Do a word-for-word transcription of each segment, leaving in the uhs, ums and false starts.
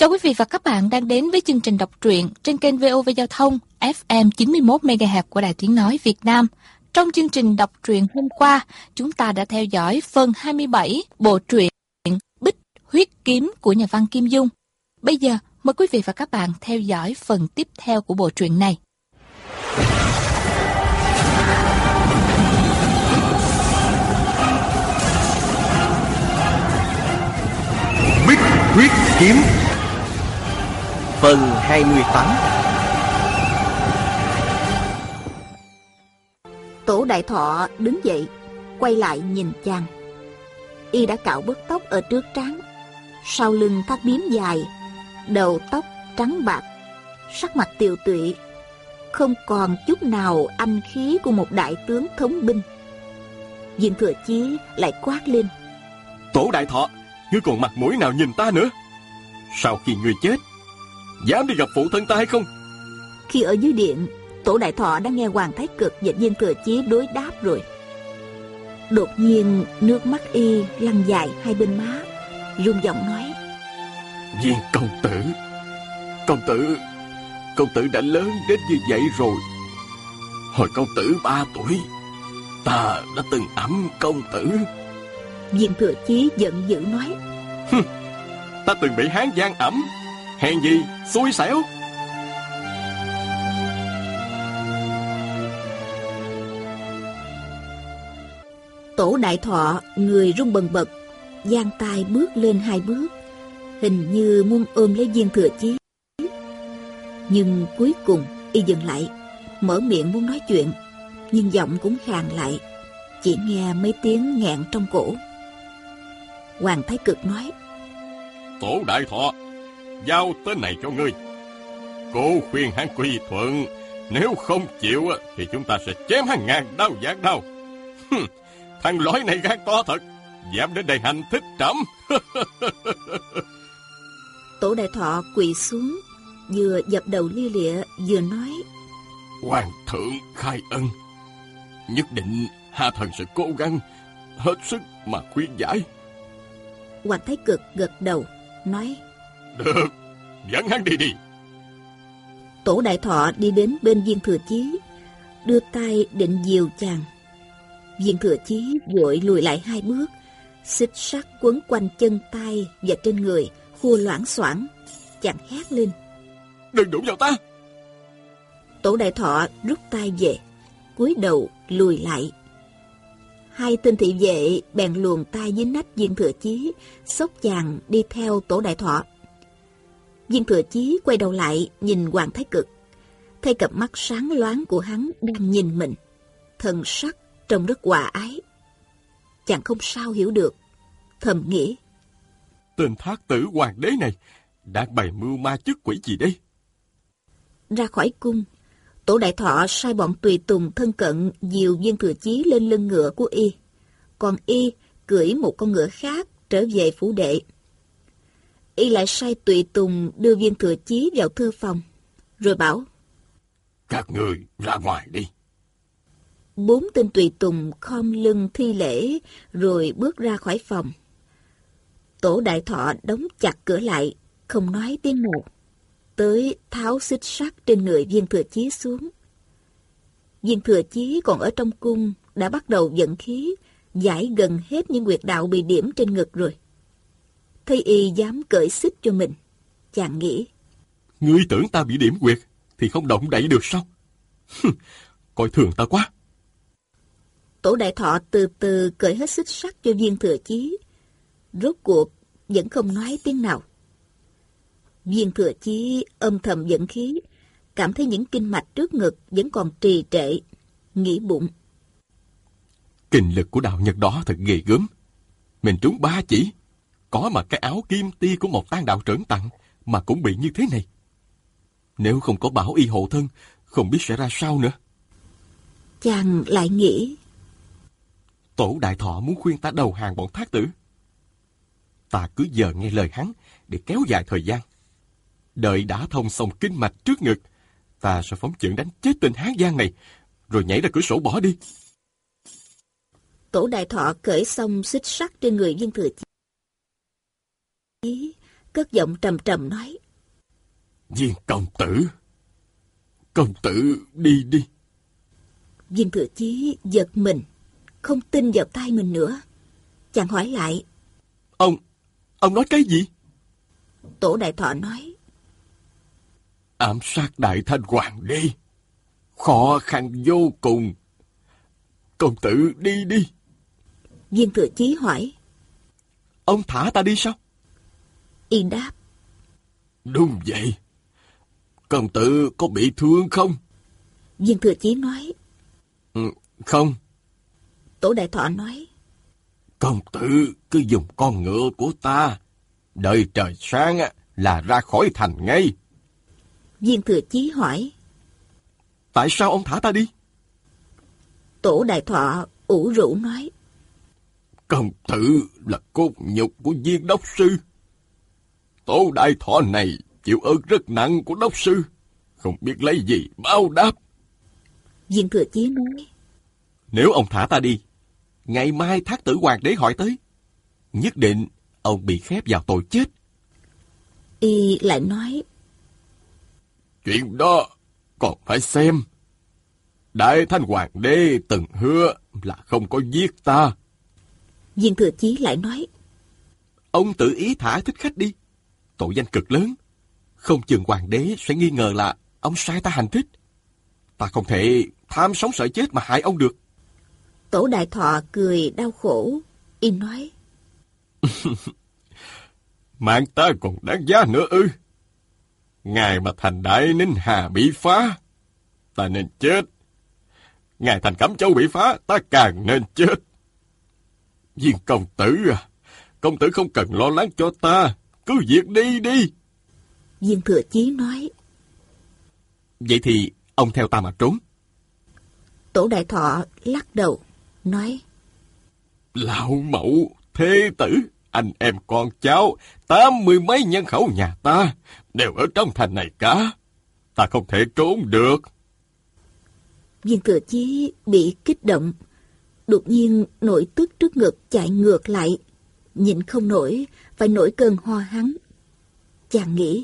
Chào quý vị và các bạn đang đến với chương trình đọc truyện trên kênh vê o vê Giao thông ép em chín mươi mốt mê ga héc của Đài Tiếng Nói Việt Nam. Trong chương trình đọc truyện hôm qua, chúng ta đã theo dõi phần hai mươi bảy bộ truyện Bích Huyết Kiếm của nhà văn Kim Dung. Bây giờ, mời quý vị và các bạn theo dõi phần tiếp theo của bộ truyện này. Bích Huyết Kiếm phần hai mươi tám. Tổ Đại Thọ đứng dậy, quay lại nhìn chàng. Y đã cạo bớt tóc ở trước trán, sau lưng thắt bím dài, đầu tóc trắng bạc, sắc mặt tiều tụy, không còn chút nào anh khí của một đại tướng thống binh. Viên Thừa Chí lại quát lên: Tổ Đại Thọ, ngươi còn mặt mũi nào nhìn ta nữa? Sau khi ngươi chết, dám đi gặp phụ thân ta hay không? Khi ở dưới điện, Tổ Đại Thọ đã nghe Hoàng Thái Cực và Viên Thừa Chí đối đáp rồi. Đột nhiên nước mắt y lăn dài hai bên má, run giọng nói: Viên công tử, công tử, công tử đã lớn đến như vậy rồi. Hồi công tử ba tuổi, ta đã từng ẵm công tử. Viên Thừa Chí giận dữ nói: Ta từng bị Hán Giang ẵm, hèn gì xui xẻo. Tổ Đại Thọ người run bần bật, giang tay bước lên hai bước, hình như muốn ôm lấy Viên Thừa Chí. Nhưng cuối cùng y dừng lại, mở miệng muốn nói chuyện, nhưng giọng cũng khàn lại, chỉ nghe mấy tiếng nghẹn trong cổ. Hoàng Thái Cực nói: Tổ Đại Thọ, giao tên này cho ngươi. Cô khuyên hắn quy thuận, nếu không chịu thì chúng ta sẽ chém hắn ngàn đao vạn đao. Thằng lõi này gan to thật, dám đến đây hành thích trẫm. Tổ Đại Thọ quỳ xuống, vừa dập đầu lia lịa vừa nói: Hoàng thượng khai ân, nhất định hạ thần sẽ cố gắng hết sức mà khuyên giải. Hoàng Thái Cực gật đầu nói: Được, dẫn hắn đi đi. Tổ Đại Thọ đi đến bên Viên Thừa Chí, đưa tay định dìu chàng. Viên Thừa Chí vội lùi lại hai bước, xích sắt quấn quanh chân tay và trên người, khua loảng xoảng. Chàng hét lên: Đừng đụng vào ta! Tổ Đại Thọ rút tay về, cúi đầu lùi lại. Hai tên thị vệ bèn luồn tay dưới nách Viên Thừa Chí, xốc chàng đi theo Tổ Đại Thọ. Viên Thừa Chí quay đầu lại nhìn Hoàng Thái Cực, thấy cặp mắt sáng loáng của hắn đang nhìn mình, thần sắc trông rất hòa ái. Chàng không sao hiểu được, thầm nghĩ: Tên thác tử hoàng đế này đang bày mưu ma chức quỷ gì đây? Ra khỏi cung, Tổ Đại Thọ sai bọn tùy tùng thân cận dìu Viên Thừa Chí lên lưng ngựa của y, còn y cưỡi một con ngựa khác trở về phủ đệ. Y lại sai tùy tùng đưa Viên Thừa Chí vào thư phòng, rồi bảo: Các người ra ngoài đi. Bốn tên tùy tùng khom lưng thi lễ rồi bước ra khỏi phòng. Tổ Đại Thọ đóng chặt cửa lại, không nói tiếng nào, tới tháo xích sắt trên người Viên Thừa Chí xuống. Viên Thừa Chí còn ở trong cung đã bắt đầu vận khí, giải gần hết những huyệt đạo bị điểm trên ngực rồi. Thấy y dám cởi xích cho mình, chàng nghĩ: Ngươi tưởng ta bị điểm huyệt thì không động đậy được sao? Coi thường ta quá. Tổ Đại Thọ từ từ cởi hết xích sắt cho Viên Thừa Chí, rốt cuộc vẫn không nói tiếng nào. Viên Thừa Chí âm thầm vận khí, cảm thấy những kinh mạch trước ngực vẫn còn trì trệ, nghĩ bụng: Kinh lực của đạo Nhật đó thật ghê gớm. Mình trúng ba chỉ, có mà cái áo kim ti của một tan đạo trởn tặng mà cũng bị như thế này. Nếu không có bảo y hộ thân, không biết sẽ ra sao nữa. Chàng lại nghĩ: Tổ Đại Thọ muốn khuyên ta đầu hàng bọn thác tử. Ta cứ giờ nghe lời hắn để kéo dài thời gian. Đợi đã thông xong kinh mạch trước ngực, ta sẽ phóng chưởng đánh chết tên Hán Giang này, rồi nhảy ra cửa sổ bỏ đi. Tổ Đại Thọ cởi xong xích sắt trên người Viên Thừa Chí, cất giọng trầm trầm nói. Viên công tử, công tử đi đi. Viên Thừa Chí giật mình, không tin vào tai mình nữa. Chàng hỏi lại. Ông, ông nói cái gì? Tổ Đại Thọ nói. Ám sát Đại Thanh Hoàng đế, khó khăn vô cùng. Công tử đi đi. Viên Thừa Chí hỏi. Ông thả ta đi sao? Y đáp. Đúng vậy. Công tử có bị thương không? Viên Thừa Chí nói. Ừ, không. Tổ Đại Thọ nói. Công tử cứ dùng con ngựa của ta, đợi trời sáng là ra khỏi thành ngay. Viên Thừa Chí hỏi. Tại sao ông thả ta đi? Tổ Đại Thọ ủ rũ nói. Công tử là cốt nhục của Viên đốc sư. Tổ Đại Thọ này chịu ơn rất nặng của đốc sư, không biết lấy gì báo đáp. Viên Thừa Chí nói. Nếu ông thả ta đi, ngày mai thác tử hoàng đế hỏi tới, nhất định ông bị khép vào tội chết. Y lại nói. Chuyện đó còn phải xem. Đại Thanh Hoàng đế từng hứa là không có giết ta. Viên Thừa Chí lại nói. Ông tự ý thả thích khách đi, tội danh cực lớn. Không chừng hoàng đế sẽ nghi ngờ là ông sai ta hành thích. Ta không thể tham sống sợ chết mà hại ông được. Tổ Đại Thọ cười đau khổ. Y nói. Mạng ta còn đáng giá nữa ư? Ngày mà thành Đại Ninh Hà bị phá, ta nên chết. Ngày thành Cẩm Châu bị phá, ta càng nên chết. Viên công tử à, công tử không cần lo lắng cho ta, cứ việc đi đi. Viên Thừa Chí nói. Vậy thì ông theo ta mà trốn. Tổ Đại Thọ lắc đầu, nói. Lão mẫu, thê tử, anh em con cháu, tám mươi mấy nhân khẩu nhà ta, đều ở trong thành này cả. Ta không thể trốn được. Viên Thừa Chí bị kích động, đột nhiên nổi tức trước ngực chạy ngược lại, nhịn không nổi, phải nổi cơn ho hắn. Chàng nghĩ.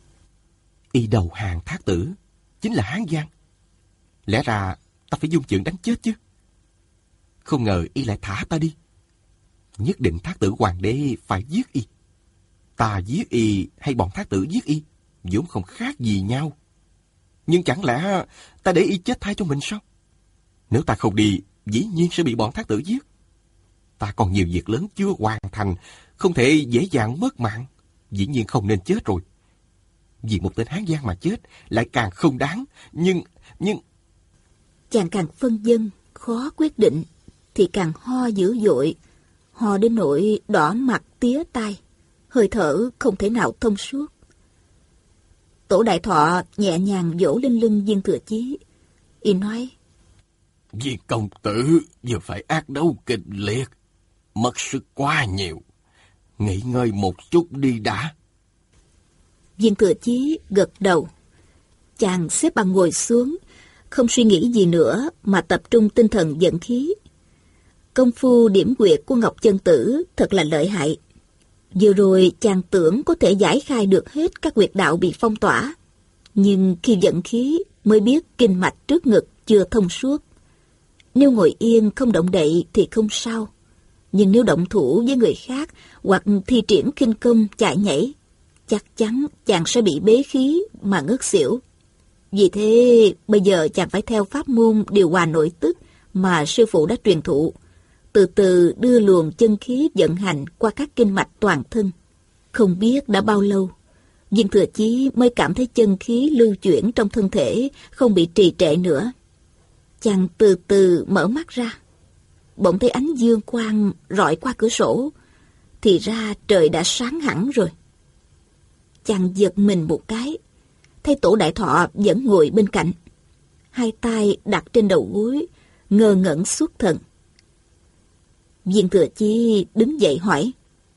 Y đầu hàng thác tử, chính là Hán Giang. Lẽ ra ta phải dung chưởng đánh chết chứ. Không ngờ y lại thả ta đi. Nhất định thác tử hoàng đế phải giết y. Ta giết y hay bọn thác tử giết y, vốn không khác gì nhau. Nhưng chẳng lẽ ta để y chết thay cho mình sao? Nếu ta không đi, dĩ nhiên sẽ bị bọn thác tử giết. Ta còn nhiều việc lớn chưa hoàn thành, không thể dễ dàng mất mạng. Dĩ nhiên không nên chết rồi. Vì một tên Hán Giang mà chết lại càng không đáng. Nhưng, nhưng... Chàng càng phân vân, khó quyết định, thì càng ho dữ dội. Ho đến nỗi đỏ mặt tía tai, hơi thở không thể nào thông suốt. Tổ Đại Thọ nhẹ nhàng vỗ lên lưng Viên Thừa Chí. Y nói. Viên công tử vừa phải ác đấu kịch liệt, mất sức quá nhiều. Nghỉ ngơi một chút đi đã. Viên Thừa Chí gật đầu. Chàng xếp bằng ngồi xuống, không suy nghĩ gì nữa mà tập trung tinh thần vận khí. Công phu điểm quyệt của Ngọc Chân Tử thật là lợi hại. Vừa rồi chàng tưởng có thể giải khai được hết các quyệt đạo bị phong tỏa. Nhưng khi vận khí mới biết kinh mạch trước ngực chưa thông suốt. Nếu ngồi yên không động đậy thì không sao. Nhưng nếu động thủ với người khác hoặc thi triển khinh công chạy nhảy, chắc chắn chàng sẽ bị bế khí mà ngất xỉu. Vì thế bây giờ chàng phải theo pháp môn điều hòa nội tức mà sư phụ đã truyền thụ. Từ từ đưa luồng chân khí vận hành qua các kinh mạch toàn thân. Không biết đã bao lâu, Viên Thừa Chí mới cảm thấy chân khí lưu chuyển trong thân thể không bị trì trệ nữa. Chàng từ từ mở mắt ra. Bỗng thấy ánh dương quang rọi qua cửa sổ. Thì ra trời đã sáng hẳn rồi. Chàng giật mình một cái, thấy Tổ Đại Thọ vẫn ngồi bên cạnh. Hai tay đặt trên đầu gối, ngơ ngẩn xuất thần. Viên Thừa Chí đứng dậy hỏi.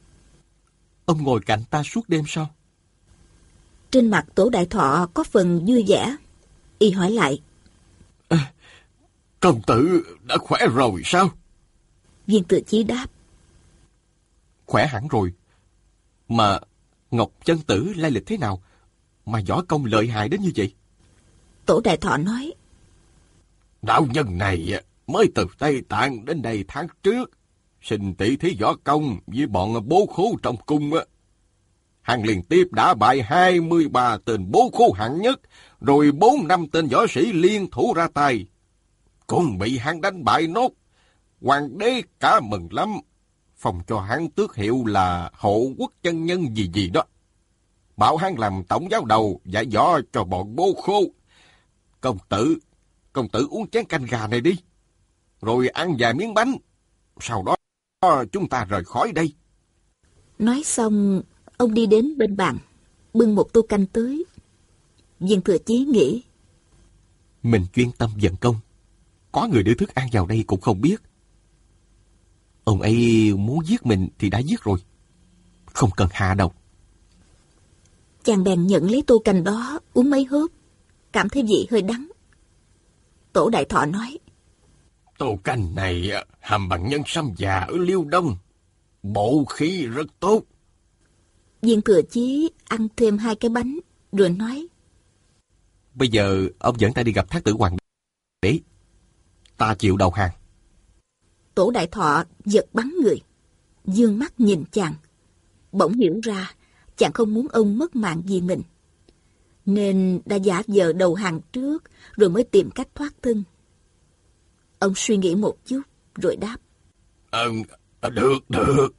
Ông ngồi cạnh ta suốt đêm sao? Trên mặt Tổ Đại Thọ có phần vui vẻ. Y hỏi lại. À, công tử đã khỏe rồi sao? Viên Thừa Chí đáp. Khỏe hẳn rồi. Mà Ngọc Chân Tử lai lịch thế nào mà võ công lợi hại đến như vậy? Tổ Đại Thọ nói: Đạo nhân này mới từ Tây Tạng đến đây tháng trước, xin tỷ thí võ công với bọn bố khố trong cung. Hắn liên tiếp đã bại hai mươi ba tên bố khố hạng nhất, rồi bốn năm tên võ sĩ liên thủ ra tay, cũng bị hắn đánh bại nốt. Hoàng đế cả mừng lắm, phong cho hắn tước hiệu là hộ quốc chân nhân gì gì đó, bảo hắn làm tổng giáo đầu dạy võ cho bọn bố khố. Công tử, công tử uống chén canh gà này đi, rồi ăn vài miếng bánh, sau đó chúng ta rời khỏi đây. Nói xong, ông đi đến bên bàn, bưng một tô canh tới. Viên Thừa Chí nghĩ: Mình chuyên tâm vận công, có người đưa thức ăn vào đây cũng không biết. Ông ấy muốn giết mình thì đã giết rồi, không cần hạ độc. Chàng bèn nhận lấy tô canh đó, uống mấy hớp, cảm thấy vị hơi đắng. Tổ Đại Thọ nói: Tô canh này hầm bằng nhân sâm già ở Liêu Đông, bổ khí rất tốt. Viên Thừa Chí ăn thêm hai cái bánh, rồi nói: Bây giờ ông dẫn ta đi gặp Thác Tử Hoàng đế, ta chịu đầu hàng. Tổ Đại Thọ giật bắn người, dương mắt nhìn chàng, bỗng hiểu ra chàng không muốn ông mất mạng vì mình, nên đã giả vờ đầu hàng trước, rồi mới tìm cách thoát thân. Ông suy nghĩ một chút, rồi đáp: Ờ, được, được.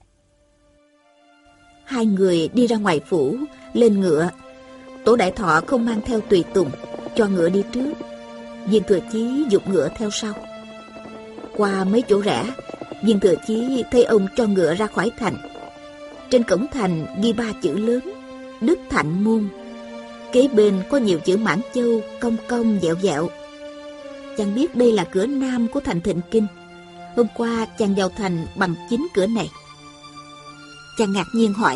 Hai người đi ra ngoài phủ, lên ngựa. Tổ Đại Thọ không mang theo tùy tùng, cho ngựa đi trước. Viên Thừa Chí giục ngựa theo sau. Qua mấy chỗ rẽ, Viên Thừa Chí thấy ông cho ngựa ra khỏi thành. Trên cổng thành ghi ba chữ lớn: Đức Thạnh Môn. Kế bên có nhiều chữ Mãn Châu cong cong dẹo dẹo. Chàng biết đây là cửa nam của thành Thịnh Kinh. Hôm qua chàng vào thành bằng chính cửa này. Chàng ngạc nhiên hỏi: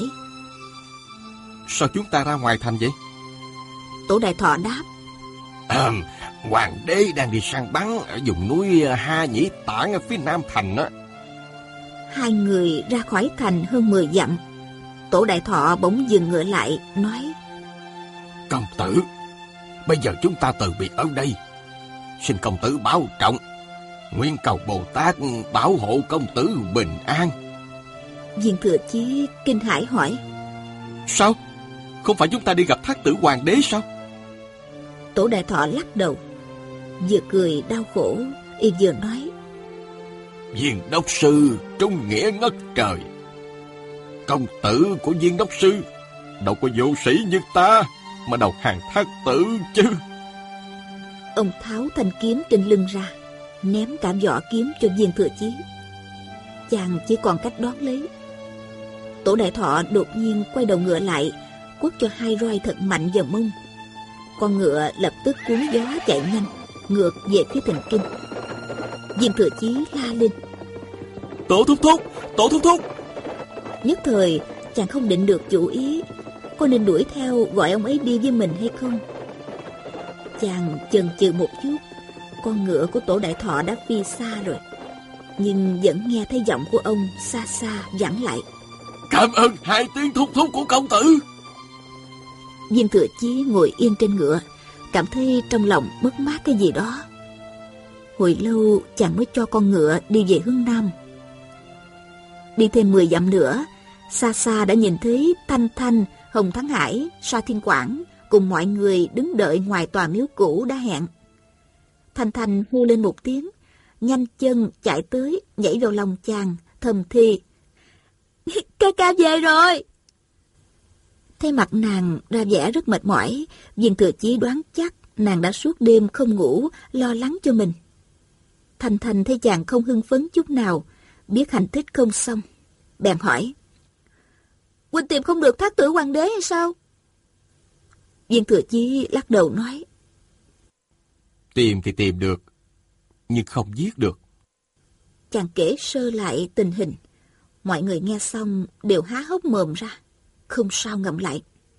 Sao chúng ta ra ngoài thành vậy? Tổ Đại Thọ đáp: À, Hoàng đế đang đi săn bắn ở vùng núi Ha Nhĩ Tản ở phía nam thành á. Hai người ra khỏi thành hơn mười dặm. Tổ Đại Thọ bỗng dừng ngựa lại, nói: Công tử, bây giờ chúng ta từ biệt ở đây, xin công tử bảo trọng, nguyện cầu Bồ Tát bảo hộ công tử bình an. Viên Thừa Chí kinh hãi hỏi: Sao? Không phải chúng ta đi gặp Thác Tử Hoàng đế sao? Tổ Đại Thọ lắc đầu, vừa cười đau khổ, y vừa nói: Viên đốc sư trung nghĩa ngất trời, công tử của viên đốc sư đâu có vô sĩ như ta mà đầu hàng Thác Tử chứ. Ông tháo thanh kiếm trên lưng ra, ném cả vỏ kiếm cho Viên Thừa Chí. Chàng chỉ còn cách đón lấy. Tổ Đại Thọ đột nhiên quay đầu ngựa lại, quất cho hai roi thật mạnh vào mông. Con ngựa lập tức cuốn gió chạy nhanh ngược về phía thành Kinh. Viên Thừa Chí la lên: Tổ thúc thúc, tổ thúc thúc. Nhất thời chàng không định được chủ ý, có nên đuổi theo gọi ông ấy đi với mình hay không. Chàng chần chừ một chút, con ngựa của Tổ Đại Thọ đã phi xa rồi, nhưng vẫn nghe thấy giọng của ông xa xa vẳng lại: Cảm ơn hai tiếng thúc thúc của công tử. Viên Thừa Chí ngồi yên trên ngựa, cảm thấy trong lòng mất mát cái gì đó. Hồi lâu chàng mới cho con ngựa đi về hướng nam. Đi thêm mười dặm nữa, xa xa đã nhìn thấy Thanh Thanh, Hồng Thắng Hải, Sa Thiên Quảng cùng mọi người đứng đợi ngoài tòa miếu cũ đã hẹn. Thanh Thanh hô lên một tiếng, nhanh chân chạy tới, nhảy vào lòng chàng, thầm thì: Ca ca về rồi. Thấy mặt nàng ra vẻ rất mệt mỏi, Viên Thừa Chí đoán chắc nàng đã suốt đêm không ngủ, lo lắng cho mình. Thanh Thanh thấy chàng không hưng phấn chút nào, biết hành thích không xong, bèn hỏi: Huynh tìm không được Thác Tử Hoàng đế hay sao? Viên Thừa Chí lắc đầu nói: Tìm thì tìm được, nhưng không giết được. Chàng kể sơ lại tình hình. Mọi người nghe xong đều há hốc mồm ra, không sao ngậm lại.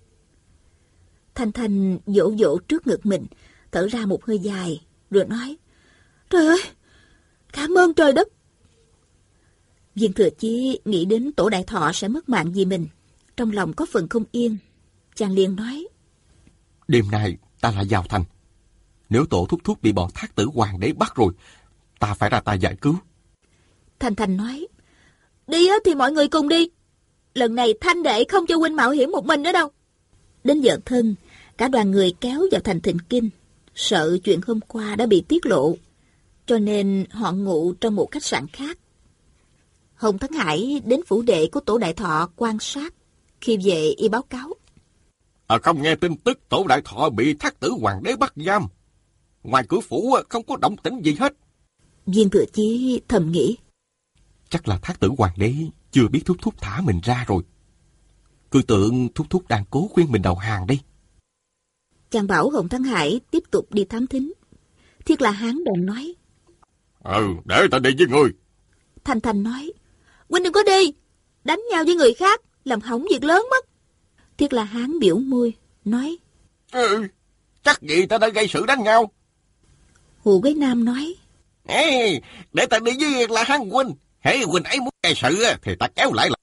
Thanh Thanh vỗ vỗ trước ngực mình, thở ra một hơi dài, rồi nói: Trời ơi, cảm ơn trời đất. Viên Thừa Chí nghĩ đến Tổ Đại Thọ sẽ mất mạng vì mình, Trong lòng có phần không yên, chàng liền nói: Đêm nay ta lại vào thành. Nếu tổ thúc thúc bị bọn thác tử hoàng đế bắt rồi, ta phải ra tay giải cứu. Thanh Thanh nói: Đi á thì mọi người cùng đi. Lần này Thanh đệ không cho huynh mạo hiểm một mình nữa đâu. Đến giờ thân, cả đoàn người kéo vào thành Thịnh Kinh. Sợ chuyện hôm qua đã bị tiết lộ, cho nên họ ngụ trong một khách sạn khác. Hồng Thắng Hải đến phủ đệ của Tổ Đại Thọ quan sát. Khi về y báo cáo: À, không nghe tin tức Tổ Đại Thọ bị thác tử hoàng đế bắt giam. Ngoài cửa phủ không có động tĩnh gì hết. Viên Thừa Chí thầm nghĩ: Chắc là thác tử hoàng đế chưa biết thúc thúc thả mình ra rồi. Cứ tưởng thúc thúc đang cố khuyên mình đầu hàng đây. Chàng bảo Hồng Thắng Hải tiếp tục đi thám thính. Thiết La Hán bèn nói: Ừ, để ta đi với ngươi. Thanh Thanh nói: Huynh đừng có đi, đánh nhau với người khác, làm hỏng việc lớn mất. Thiết La Hán biểu môi, nói: Ừ, chắc gì ta đã gây sự đánh nhau. Hồ Quế Nam nói: Ê, để ta đi với La Hán huynh. Hễ huynh ấy muốn gây sự thì ta kéo lại là.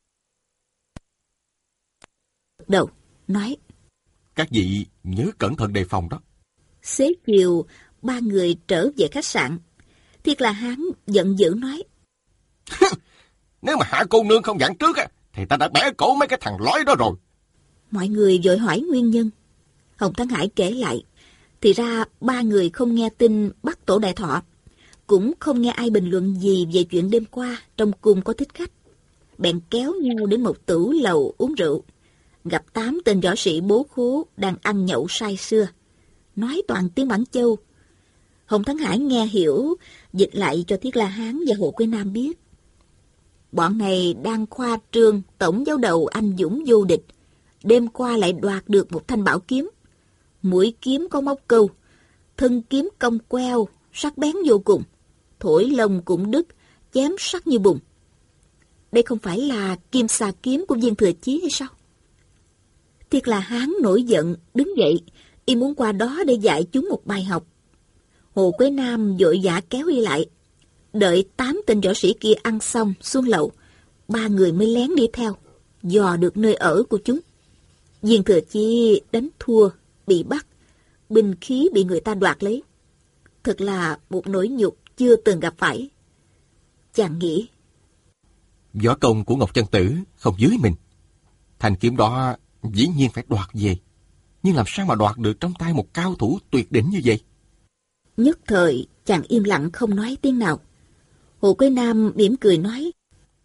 Đầu, nói: Các vị nhớ cẩn thận đề phòng đó. Xế chiều, ba người trở về khách sạn. Thiết La Hán giận dữ nói: Nếu mà Hạ cô nương không dặn trước thì ta đã bẻ cổ mấy cái thằng lói đó rồi. Mọi người vội hỏi nguyên nhân. Hồng Thắng Hải kể lại, thì ra ba người không nghe tin bắt Tổ Đại Thọ, cũng không nghe ai bình luận gì về chuyện đêm qua trong cung có thích khách. Bèn kéo nhau đến một tửu lầu uống rượu, gặp tám tên võ sĩ bố khố đang ăn nhậu say sưa, nói toàn tiếng Bản Châu. Hồng Thắng Hải nghe hiểu, dịch lại cho Thiết La Hán và Hồ Quế Nam biết. Bọn này đang khoa trương tổng giáo đầu anh dũng vô địch, đêm qua lại đoạt được một thanh bảo kiếm. Mũi kiếm có móc câu, thân kiếm cong queo, sắc bén vô cùng, thổi lông cũng đứt, chém sắc như bùn. Đây không phải là kim xà kiếm của Viên Thừa Chí hay sao? Thiết La Hán nổi giận, đứng dậy, y muốn qua đó để dạy chúng một bài học. Hồ Quế Nam vội vã kéo y lại. Đợi tám tên võ sĩ kia ăn xong xuống lầu, ba người mới lén đi theo, dò được nơi ở của chúng. Viên Thừa Chí đánh thua, bị bắt, binh khí bị người ta đoạt lấy. Thật là một nỗi nhục chưa từng gặp phải. Chàng nghĩ, Võ công của Ngọc Chân Tử không dưới mình. Thanh kiếm đó dĩ nhiên phải đoạt về, nhưng làm sao mà đoạt được trong tay một cao thủ tuyệt đỉnh như vậy? Nhất thời chàng im lặng không nói tiếng nào. Hồ Quế Nam mỉm cười nói: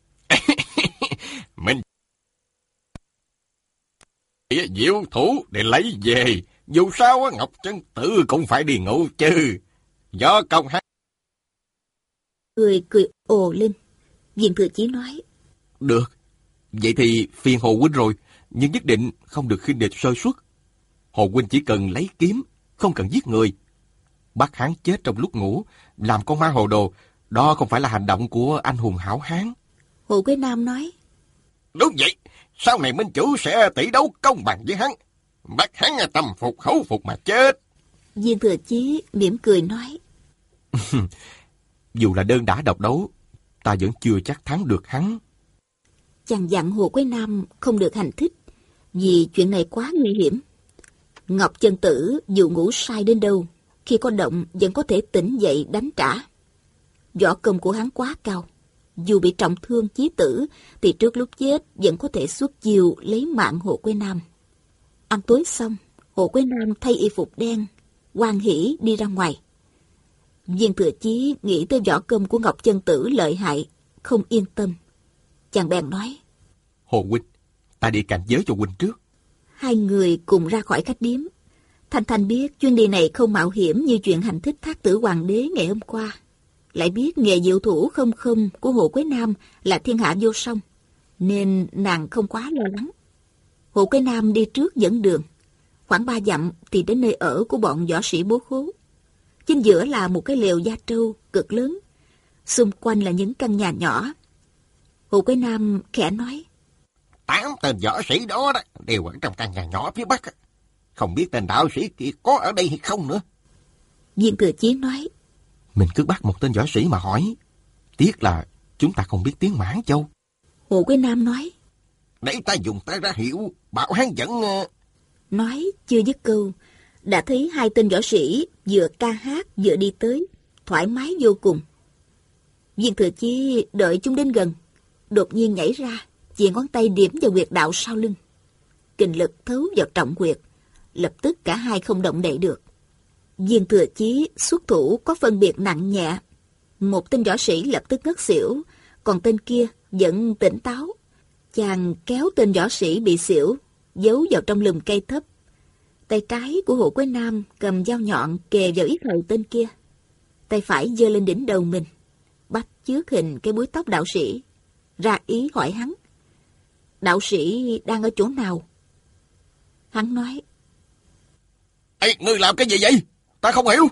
Mình diệu thủ để lấy về. Dù sao Ngọc Chân Tử cũng phải đi ngủ chứ. Do công hắn. Người cười ồ lên. Viên Thừa Chí nói: Được, vậy thì phiền Hồ huynh rồi, nhưng nhất định không được khinh địch sơ suất. Hồ huynh chỉ cần lấy kiếm, không cần giết người. Bắt hắn chết trong lúc ngủ, làm con ma hồ đồ, đó không phải là hành động của anh hùng hảo hán. Hồ Quế Nam nói: Đúng vậy, sau này minh chủ sẽ tỷ đấu công bằng với hắn, bắt hắn tâm phục khẩu phục mà chết. Viên Thừa Chí mỉm cười nói: Dù là đơn đả độc đấu, ta vẫn chưa chắc thắng được hắn. Chàng dặn Hồ Quế Nam không được hành thích, vì chuyện này quá nguy hiểm. Ngọc Chân Tử dù ngủ say đến đâu, khi có động vẫn có thể tỉnh dậy đánh trả. Võ công của hắn quá cao, dù bị trọng thương chí tử thì trước lúc chết vẫn có thể xuất chiêu lấy mạng Hồ Quế Nam. Ăn tối xong, Hồ Quế Nam thay y phục đen, hoan hỉ đi ra ngoài. Viên Thừa Chí nghĩ tới võ công của Ngọc Chân Tử lợi hại, không yên tâm. Chàng bèn nói: Hồ huynh, ta đi cạnh giới cho huynh trước. Hai người cùng ra khỏi khách điếm. Thanh Thanh biết chuyến đi này không mạo hiểm như chuyện hành thích thác tử hoàng đế ngày hôm qua. Lại biết nghề diệu thủ không không của Hồ Quế Nam là thiên hạ vô song, nên nàng không quá lo lắng. Hồ Quế Nam đi trước dẫn đường. Khoảng ba dặm thì đến nơi ở của bọn võ sĩ bố khố. Chính giữa là một cái lều da trâu cực lớn, xung quanh là những căn nhà nhỏ. Hồ Quế Nam khẽ nói: Tám tên võ sĩ đó, đó đều ở trong căn nhà nhỏ phía bắc. Không biết tên đạo sĩ kia có ở đây hay không nữa. Viên Thừa Chí nói: Mình cứ bắt một tên võ sĩ mà hỏi. Tiếc là chúng ta không biết tiếng Mãn Châu. Hồ Quế Nam nói: để ta dùng tay ra hiệu, bảo hắn dẫn... Nói chưa dứt câu, đã thấy hai tên võ sĩ vừa ca hát vừa đi tới, thoải mái vô cùng. Viên Thừa Chí đợi chúng đến gần, đột nhiên nhảy ra, chìa ngón tay điểm vào huyệt đạo sau lưng. Kình lực thấu vào trọng huyệt, lập tức cả hai không động đậy được. Viên Thừa Chí xuất thủ có phân biệt nặng nhẹ. Một tên võ sĩ lập tức ngất xỉu, còn tên kia vẫn tỉnh táo. Chàng kéo tên võ sĩ bị xỉu, giấu vào trong lùm cây thấp. Tay trái của Hồ Quế Nam cầm dao nhọn kề vào yết hầu tên kia. Tay phải giơ lên đỉnh đầu mình, bắt chước hình cái búi tóc đạo sĩ, ra ý hỏi hắn: đạo sĩ đang ở chỗ nào? Hắn nói: Ê, ngươi làm cái gì vậy? Ta không hiểu.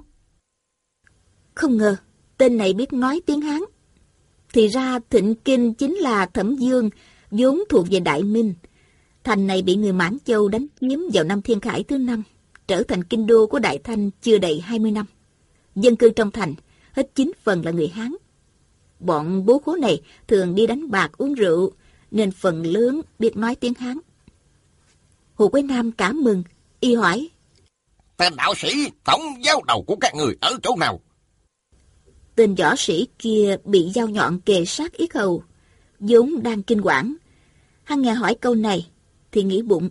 Không ngờ tên này biết nói tiếng Hán. Thì ra Thịnh Kinh chính là Thẩm Dương, vốn thuộc về Đại Minh. Thành này bị người Mãn Châu đánh chiếm vào năm Thiên Khải thứ năm, trở thành kinh đô của Đại Thanh chưa đầy hai mươi năm. Dân cư trong thành hết chín phần là người Hán. Bọn bố khố này thường đi đánh bạc uống rượu, nên phần lớn biết nói tiếng Hán. Hồ Quế Nam cảm mừng, y hỏi: Tên đạo sĩ tổng giáo đầu của các người ở chỗ nào? Tên võ sĩ kia bị dao nhọn kề sát yết hầu, vốn đang kinh quản. Hắn nghe hỏi câu này thì nghĩ bụng: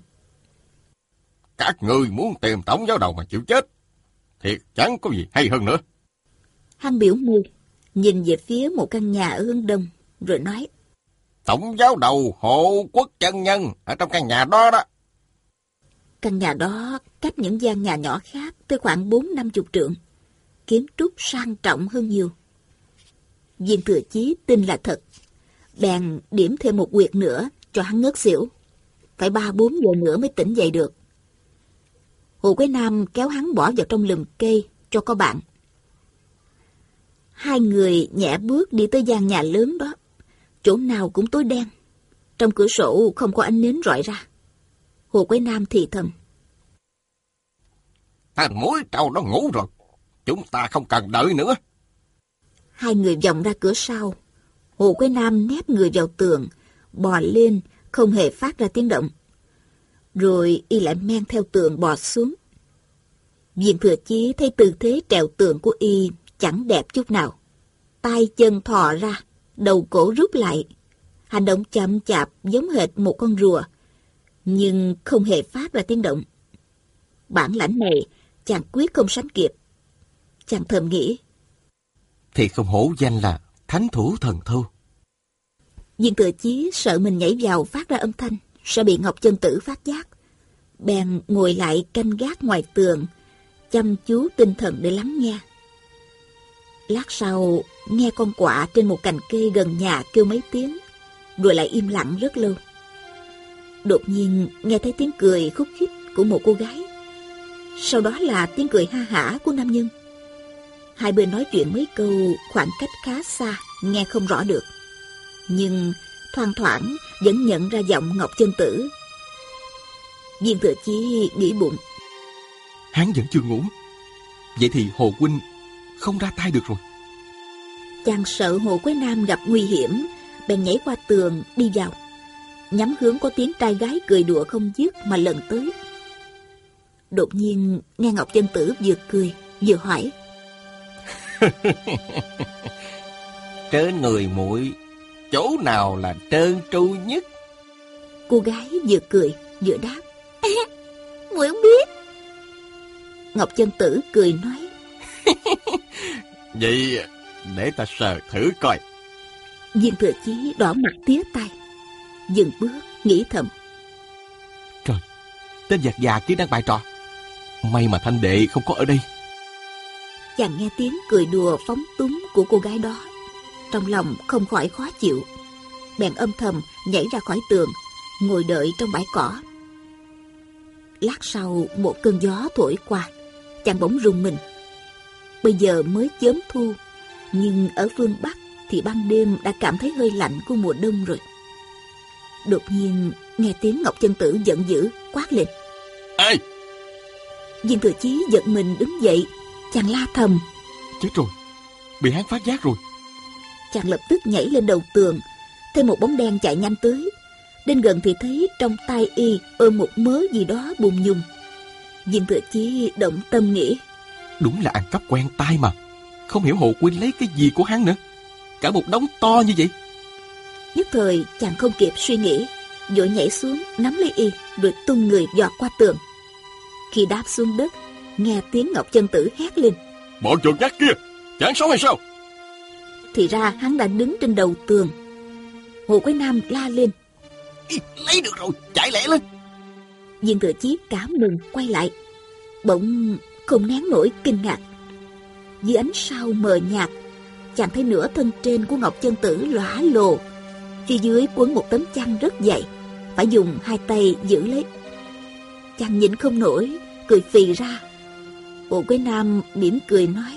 Các người muốn tìm tổng giáo đầu mà chịu chết, thiệt chẳng có gì hay hơn nữa. Hắn biểu môi, nhìn về phía một căn nhà ở hướng đông, rồi nói: Tổng giáo đầu Hộ Quốc chân nhân ở trong căn nhà đó đó. Căn nhà đó cách những gian nhà nhỏ khác tới khoảng bốn năm chục trượng, kiến trúc sang trọng hơn nhiều. Viên Thừa Chí tin là thật, bèn điểm thêm một huyệt nữa cho hắn ngất xỉu. Phải ba bốn giờ nữa mới tỉnh dậy được. Hồ Quế Nam kéo hắn bỏ vào trong lùm cây cho có bạn. Hai người nhẹ bước đi tới gian nhà lớn đó. Chỗ nào cũng tối đen, trong cửa sổ không có ánh nến rọi ra. Hồ Quế Nam thì thầm: Thằng mối trâu nó ngủ rồi, chúng ta không cần đợi nữa. Hai người vòng ra cửa sau. Hồ Quế Nam nép người vào tường, bò lên, không hề phát ra tiếng động. Rồi y lại men theo tường bò xuống. Viên Thừa Chí thấy tư thế trèo tường của y chẳng đẹp chút nào. Tay chân thò ra, đầu cổ rút lại. Hành động chậm chạp giống hệt một con rùa, nhưng không hề phát ra tiếng động. Bản lãnh này chàng quyết không sánh kịp. Chàng thầm nghĩ: Thì không hổ danh là thánh thủ thần thâu. Viên Thừa Chí sợ mình nhảy vào phát ra âm thanh sẽ bị Ngọc Chân Tử phát giác, bèn ngồi lại canh gác ngoài tường, chăm chú tinh thần để lắng nghe. Lát sau nghe con quạ trên một cành cây gần nhà kêu mấy tiếng, rồi lại im lặng rất lâu. Đột nhiên nghe thấy tiếng cười khúc khích của một cô gái, sau đó là tiếng cười ha hả của nam nhân. Hai bên nói chuyện mấy câu khoảng cách khá xa, nghe không rõ được, nhưng thoang thoảng vẫn nhận ra giọng Ngọc Chân Tử. Viên Thừa Chí nghĩ bụng: Hắn vẫn chưa ngủ, vậy thì Hồ huynh không ra tay được rồi. Chàng sợ Hồ Quế Nam gặp nguy hiểm, bèn nhảy qua tường đi vào, nhắm hướng có tiếng trai gái cười đùa không dứt mà lần tới. Đột nhiên nghe Ngọc Chân Tử vừa cười vừa hỏi: Trên người muội chỗ nào là trơn tru nhất? Cô gái vừa cười vừa đáp: Muội không biết. Ngọc Chân Tử cười nói: Vậy để ta sờ thử coi. Viên Thừa Chí đỏ mặt tía tay, dừng bước nghĩ thầm: Trời, tên giặc già kia đang bày trò. May mà Thanh đệ không có ở đây. Chàng nghe tiếng cười đùa phóng túng của cô gái đó, trong lòng không khỏi khó chịu, bèn âm thầm nhảy ra khỏi tường, ngồi đợi trong bãi cỏ. Lát sau một cơn gió thổi qua, chàng bỗng rùng mình. Bây giờ mới chớm thu, nhưng ở phương Bắc thì ban đêm đã cảm thấy hơi lạnh của mùa đông rồi. Đột nhiên nghe tiếng Ngọc Chân Tử giận dữ quát lên: Ê! Viên Thừa Chí giật mình đứng dậy, chàng la thầm: Chết rồi, bị hắn phát giác rồi. Chàng lập tức nhảy lên đầu tường, thấy một bóng đen chạy nhanh tới, Đến gần thì thấy trong tay y ôm một mớ gì đó bùn nhùng. Viên Thừa Chí động tâm nghĩ, đúng là ăn cắp quen tai mà. Không hiểu Hồ Quynh lấy cái gì của hắn nữa, cả một đống to như vậy. Nhất thời chàng không kịp suy nghĩ, vội nhảy xuống nắm lấy y rồi tung người giọt qua tường. Khi đáp xuống đất, nghe tiếng Ngọc Chân Tử hét lên, bọn chuột nhắt kia, chẳng sống hay sao? Thì ra hắn đã đứng trên đầu tường. Hồ Quế Nam la lên, Ý, lấy được rồi, chạy lẹ lên. Viên Thừa Chí cảm mừng quay lại, bỗng không nén nổi kinh ngạc. Dưới ánh sao mờ nhạt, chàng thấy nửa thân trên của Ngọc Chân Tử lóa lồ, phía dưới quấn một tấm chăn rất dày, phải dùng hai tay giữ lấy. Chàng nhịn không nổi, cười phì ra. Hồ Quế Nam mỉm cười nói,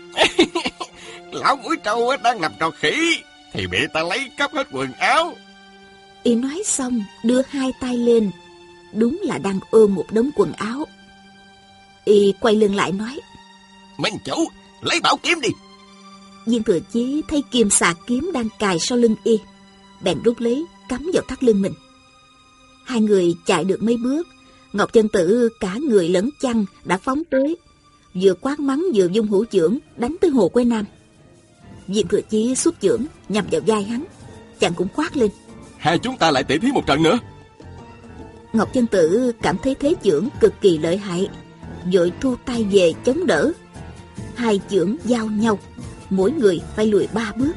Lão mũi trâu đang nằm trò khỉ thì bị ta lấy cắp hết quần áo. Y nói xong đưa hai tay lên, đúng là đang ôm một đống quần áo. Y quay lưng lại nói, Minh chủ, lấy bảo kiếm đi. Viên Thừa Chí thấy kim xà kiếm đang cài sau lưng y, bèn rút lấy cắm vào thắt lưng mình. Hai người chạy được mấy bước, Ngọc Chân Tử cả người lẫn chăn đã phóng tới, vừa quát mắng vừa vung hữu chưởng đánh tới Hồ Quế Nam. Viên Thừa Chí xuất chưởng nhằm vào vai hắn, chàng cũng quát lên, hai chúng ta lại tỉ thí một trận nữa. Ngọc Chân Tử cảm thấy thế chưởng cực kỳ lợi hại, vội thu tay về chống đỡ. Hai chưởng giao nhau, mỗi người phải lùi ba bước.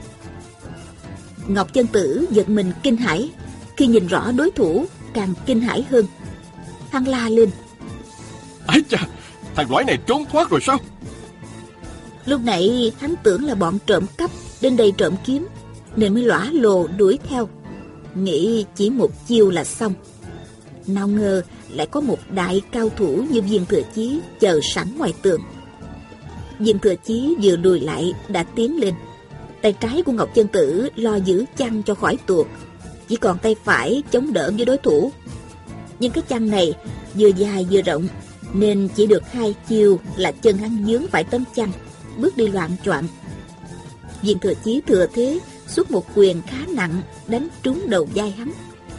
Ngọc Chân Tử giật mình kinh hãi, khi nhìn rõ đối thủ càng kinh hãi hơn. Hắn la lên, Ái chà, thằng lõi này trốn thoát rồi sao? lúc nãy hắn tưởng là bọn trộm cắp đến đây trộm kiếm, nên mới lỏa lồ đuổi theo, nghĩ chỉ một chiêu là xong. Nào ngờ lại có một đại cao thủ như Viên Thừa Chí chờ sẵn ngoài tường. Viên Thừa Chí vừa lùi lại đã tiến lên. Tay trái của Ngọc Chân Tử lo giữ chăn cho khỏi tuột, chỉ còn tay phải chống đỡ với đối thủ. Nhưng cái chăn này vừa dài vừa rộng, nên chỉ được hai chiêu là chân hắn vướng phải tấm chăn, bước đi loạng choạng. Viên Thừa Chí thừa thế xuất một quyền khá nặng đánh trúng đầu vai hắn.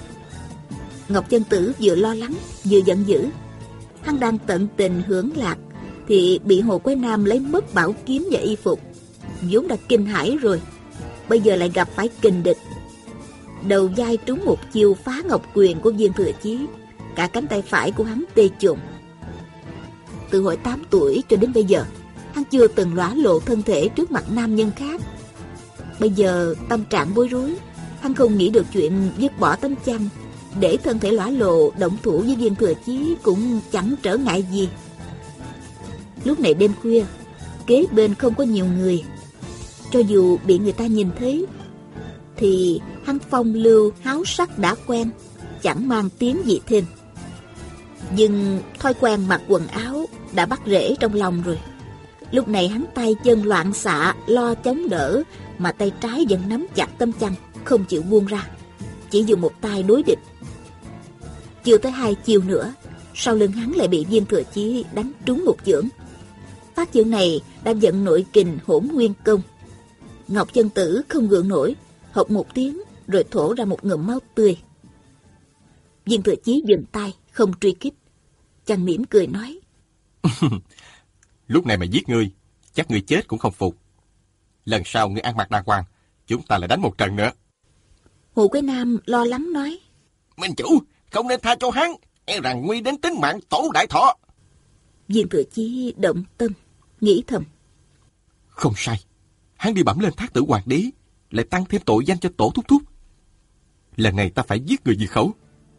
Ngọc Chân Tử vừa lo lắng vừa giận dữ. Hắn đang tận tình hưởng lạc thì bị Hồ Quế Nam lấy mất bảo kiếm và y phục, vốn đã kinh hãi rồi, bây giờ lại gặp phải kình địch. Đầu vai trúng một chiêu phá ngọc quyền của Viên Thừa Chí, cả cánh tay phải của hắn tê chùng. Từ hồi tám tuổi cho đến bây giờ, hắn chưa từng lóa lộ thân thể trước mặt nam nhân khác. Bây giờ tâm trạng bối rối, hắn không nghĩ được chuyện dứt bỏ tấm chăn, để thân thể lóa lộ động thủ với Viên Thừa Chí cũng chẳng trở ngại gì. Lúc này đêm khuya, kế bên không có nhiều người, cho dù bị người ta nhìn thấy thì hắn phong lưu háo sắc đã quen, chẳng mang tiếng gì thêm. Nhưng thói quen mặc quần áo đã bắt rễ trong lòng rồi. Lúc này hắn tay chân loạn xạ lo chống đỡ, mà tay trái vẫn nắm chặt tấm chăn không chịu buông ra, chỉ dùng một tay đối địch. Chưa tới hai chiều nữa, sau lưng hắn lại bị Viên Thừa Chí đánh trúng một chưởng. Phát chưởng này đã vận nội kình Hỗn Nguyên Công. Ngọc Chân Tử không gượng nổi, hộc một tiếng rồi thổ ra một ngụm máu tươi. Viên Thừa Chí dừng tay không truy kích, chàng mỉm cười nói, Lúc này mà giết ngươi, chắc ngươi chết cũng không phục. Lần sau ngươi ăn mặc đàng hoàng, chúng ta lại đánh một trận nữa. Hồ Quế Nam lo lắng nói, Minh chủ, không nên tha cho hắn, e rằng nguy đến tính mạng tổ đại thọ. Viên Thừa Chí động tâm, nghĩ thầm, Không sai, hắn đi bẩm lên Thác Tử Hoàng đế, lại tăng thêm tội danh cho tổ thúc thúc. Lần này ta phải giết người diệt khẩu.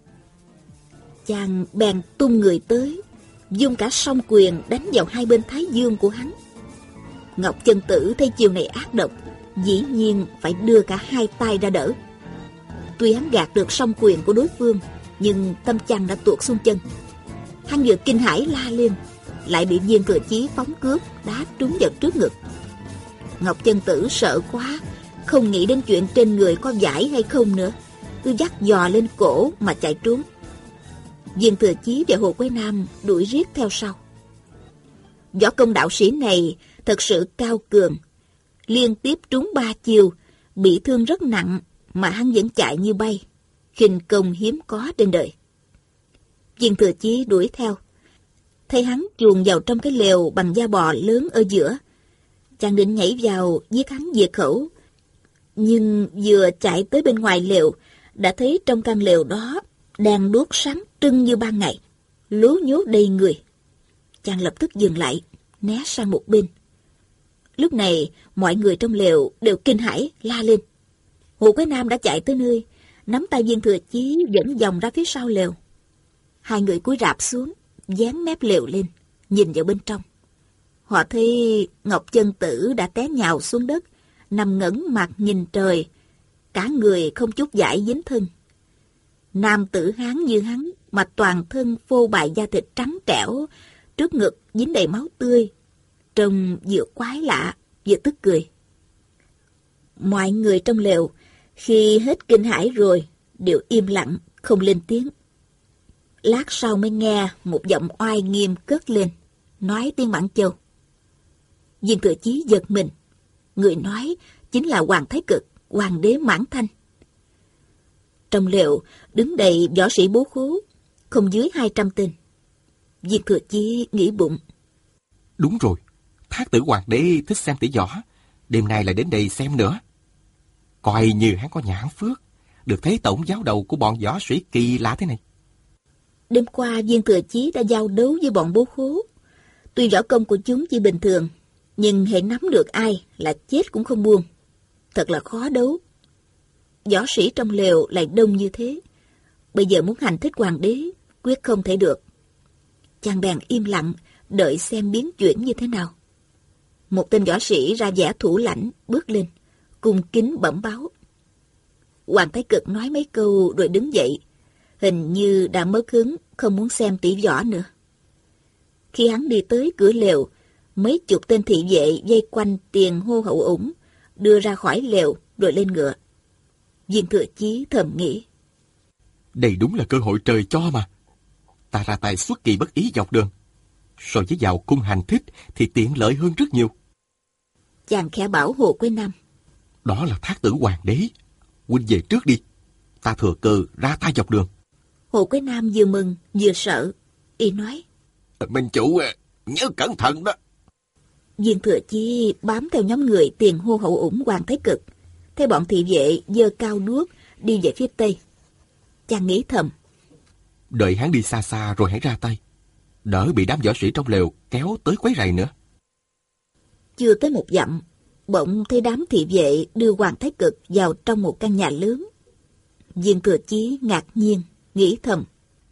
Chàng bèn tung người tới, dùng cả song quyền đánh vào hai bên thái dương của hắn. Ngọc Chân Tử thấy chiều này ác độc, dĩ nhiên phải đưa cả hai tay ra đỡ. Tuy hắn gạt được song quyền của đối phương, nhưng tâm chăn đã tuột xuống chân. Hắn vừa kinh hãi la lên, lại bị Viên Thừa Chí phóng cướp đá trúng vào trước ngực. Ngọc Chân Tử sợ quá, không nghĩ đến chuyện trên người có vải hay không nữa, cứ dắt giò lên cổ mà chạy trốn. Viên Thừa Chí và Hồ Quế Nam đuổi riết theo sau. Võ công đạo sĩ này thật sự cao cường, liên tiếp trúng ba chiêu, bị thương rất nặng mà hắn vẫn chạy như bay. khinh công hiếm có trên đời. Viên Thừa Chí đuổi theo. Thấy hắn chuồn vào trong cái lều bằng da bò lớn ở giữa. Chàng định nhảy vào giết hắn diệt khẩu. Nhưng vừa chạy tới bên ngoài lều, đã thấy trong căn lều đó đang đuốc sáng trưng như ban ngày, lố nhố đầy người. Chàng lập tức dừng lại, né sang một bên. Lúc này, mọi người trong lều đều kinh hãi la lên. Hồ Quế Nam đã chạy tới nơi, nắm tay Viên Thừa Chí dẫn vòng ra phía sau lều. Hai người cúi rạp xuống, dán mép lều lên, nhìn vào bên trong. Họ thấy Ngọc Chân Tử đã té nhào xuống đất, nằm ngẩng mặt nhìn trời, cả người không chút vải dính thân. Nam tử Hán như hắn, mà toàn thân phô bày da thịt trắng trẻo, trước ngực dính đầy máu tươi, trông vừa quái lạ, vừa tức cười. Mọi người trong lều, khi hết kinh hãi rồi, đều im lặng, không lên tiếng. Lát sau mới nghe một giọng oai nghiêm cất lên, nói tiếng Mãn Châu. Viên Thừa Chí giật mình. Người nói chính là Hoàng Thái Cực, hoàng đế Mãn Thanh. Trong lều đứng đầy võ sĩ bố khố, không dưới hai trăm tên. Viên Thừa Chí nghĩ bụng. Đúng rồi, Thác Tử hoàng đế thích xem tỷ võ, đêm nay lại đến đây xem nữa. Coi như hắn có nhãn phước, được thấy tổng giáo đầu của bọn võ sĩ kỳ lạ thế này. Đêm qua Viên Thừa Chí đã giao đấu với bọn bố khố. Tuy võ công của chúng chỉ bình thường, nhưng hễ nắm được ai là chết cũng không buông. Thật là khó đấu. Võ sĩ trong lều lại đông như thế. Bây giờ muốn hành thích hoàng đế, quyết không thể được. Chàng bèn im lặng, đợi xem biến chuyển như thế nào. Một tên võ sĩ ra vẻ thủ lãnh, bước lên, cung kính bẩm báo. Hoàng Thái Cực nói mấy câu rồi đứng dậy, hình như đã mất hứng, không muốn xem tỷ võ nữa. Khi hắn đi tới cửa lều, mấy chục tên thị vệ vây quanh tiền hô hậu ủng, đưa ra khỏi lều rồi lên ngựa. Viên Thừa Chí thầm nghĩ. Đây đúng là cơ hội trời cho mà. Ta ra tay xuất kỳ bất ý dọc đường. So với vào cung hành thích thì tiện lợi hơn rất nhiều. Chàng khẽ bảo Hồ Quế Nam. Đó là Thác Tử hoàng đế. Huynh về trước đi. Ta thừa cơ ra tay dọc đường. Hồ Quế Nam vừa mừng vừa sợ. Y nói. Minh chủ nhớ cẩn thận đó. Viên Thừa Chí bám theo nhóm người tiền hô hậu ủng Hoàng Thái Cực. Thấy bọn thị vệ giơ cao đuốc đi về phía tây. Chàng nghĩ thầm. Đợi hắn đi xa xa rồi hãy ra tay. Đỡ bị đám võ sĩ trong lều kéo tới quấy rầy nữa. Chưa tới một dặm, bỗng thấy đám thị vệ đưa Hoàng Thái Cực vào trong một căn nhà lớn. Viên Thừa Chí ngạc nhiên, nghĩ thầm.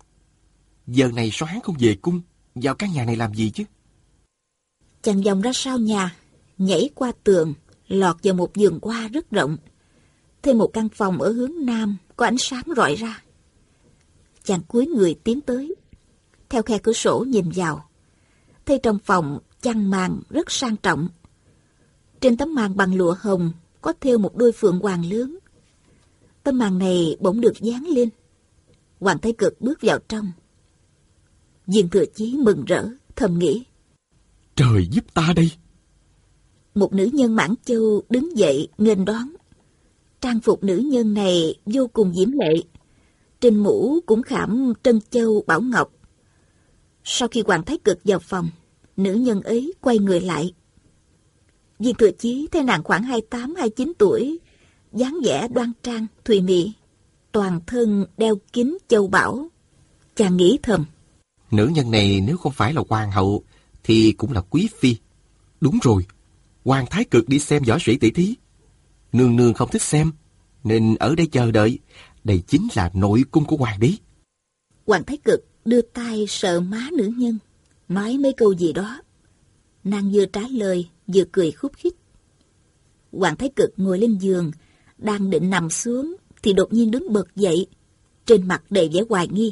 Giờ này sao hắn không về cung, vào căn nhà này làm gì chứ? Chàng vòng ra sau nhà, nhảy qua tường, lọt vào một vườn hoa rất rộng. Thêm một căn phòng ở hướng nam có ánh sáng rọi ra. Chàng cúi người tiến tới, theo khe cửa sổ nhìn vào. Thấy trong phòng chăn màn rất sang trọng. Trên tấm màn bằng lụa hồng có thêu một đôi phượng hoàng lớn. Tấm màn này bỗng được dán lên. Hoàng Thái Cực bước vào trong. Viên Thừa Chí mừng rỡ, thầm nghĩ. Trời giúp ta đây. Một nữ nhân Mãn Châu đứng dậy nghênh đón. Trang phục nữ nhân này vô cùng diễm lệ. Trên mũ cũng khảm trân châu bảo ngọc. Sau khi Hoàng Thái Cực vào phòng, nữ nhân ấy quay người lại. Viên Thừa Chí thấy nàng khoảng hai mươi tám hai mươi chín tuổi, dáng vẻ đoan trang, thùy mị, toàn thân đeo kính châu bảo. Chàng nghĩ thầm. Nữ nhân này nếu không phải là hoàng hậu thì cũng là quý phi. Đúng rồi, Hoàng Thái Cực đi xem võ sĩ tỷ thí. Nương nương không thích xem, nên ở đây chờ đợi. Đây chính là nội cung của hoàng đế. Hoàng Thái Cực đưa tay sờ má nữ nhân, nói mấy câu gì đó. Nàng vừa trả lời, vừa cười khúc khích. Hoàng Thái Cực ngồi lên giường, đang định nằm xuống, thì đột nhiên đứng bật dậy, trên mặt đầy vẻ hoài nghi.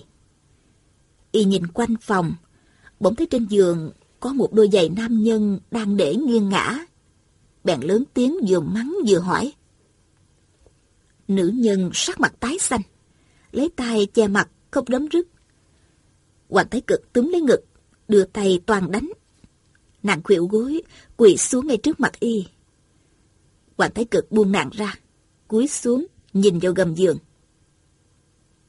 Y nhìn quanh phòng, bỗng thấy trên giường có một đôi giày nam nhân đang để nghiêng ngã. Bèn lớn tiếng vừa mắng vừa hỏi. Nữ nhân sắc mặt tái xanh, lấy tay che mặt không đấm rứt. Hoàng Thái Cực túm lấy ngực, đưa tay toàn đánh. Nàng khuỵu gối, quỳ xuống ngay trước mặt y. Hoàng Thái Cực buông nàng ra, cúi xuống nhìn vào gầm giường.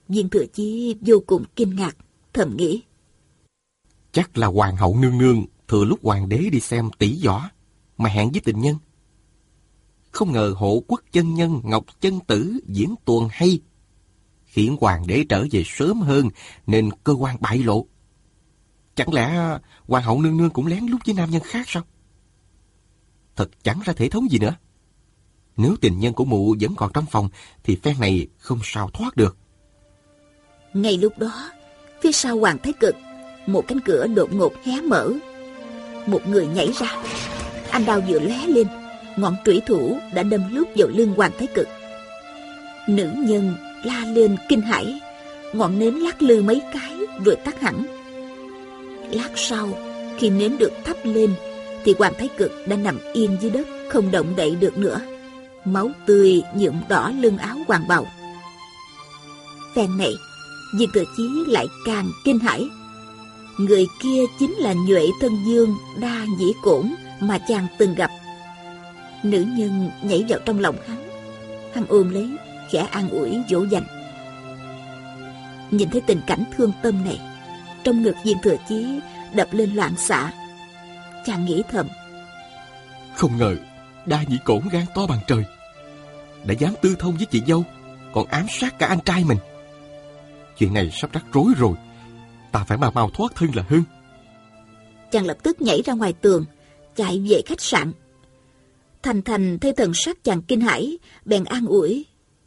Viên Thừa Chí vô cùng kinh ngạc, thầm nghĩ. Chắc là hoàng hậu nương nương thừa lúc hoàng đế đi xem tỷ võ mà hẹn với tình nhân. Không ngờ Hộ Quốc chân nhân Ngọc Chân Tử diễn tuồng hay, khiến hoàng đế trở về sớm hơn nên cơ quan bại lộ. Chẳng lẽ hoàng hậu nương nương cũng lén lút với nam nhân khác sao? Thật chẳng ra thể thống gì nữa. Nếu tình nhân của mụ vẫn còn trong phòng thì phen này không sao thoát được. Ngay lúc đó, phía sau Hoàng Thái Cực, một cánh cửa đột ngột hé mở. Một người nhảy ra. Anh đao vừa lóe lên, ngọn trủy thủ đã đâm lướt vào lưng Hoàng Thái Cực. Nữ nhân la lên kinh hãi, ngọn nến lắc lư mấy cái rồi tắt hẳn. Lát sau, khi nến được thắp lên thì Hoàng Thái Cực đã nằm yên dưới đất, không động đậy được nữa. Máu tươi nhuộm đỏ lưng áo hoàng bào. Phen này, Viên Thừa Chí lại càng kinh hãi. Người kia chính là Nhuệ Thân Dương Đa Nhĩ Cổn mà chàng từng gặp. Nữ nhân nhảy vào trong lòng hắn. Hắn ôm lấy, khẽ an ủi dỗ dành. Nhìn thấy tình cảnh thương tâm này, trong ngực Viên Thừa Chí đập lên loạn xạ. Chàng nghĩ thầm. Không ngờ Đa Nhĩ Cổn gan to bằng trời, đã dám tư thông với chị dâu, còn ám sát cả anh trai mình. Chuyện này sắp rắc rối rồi, ta phải mau mau thoát thân là hơn. Chàng lập tức nhảy ra ngoài tường, chạy về khách sạn. Thành Thành thấy thần sắc chàng kinh hãi, bèn an ủi.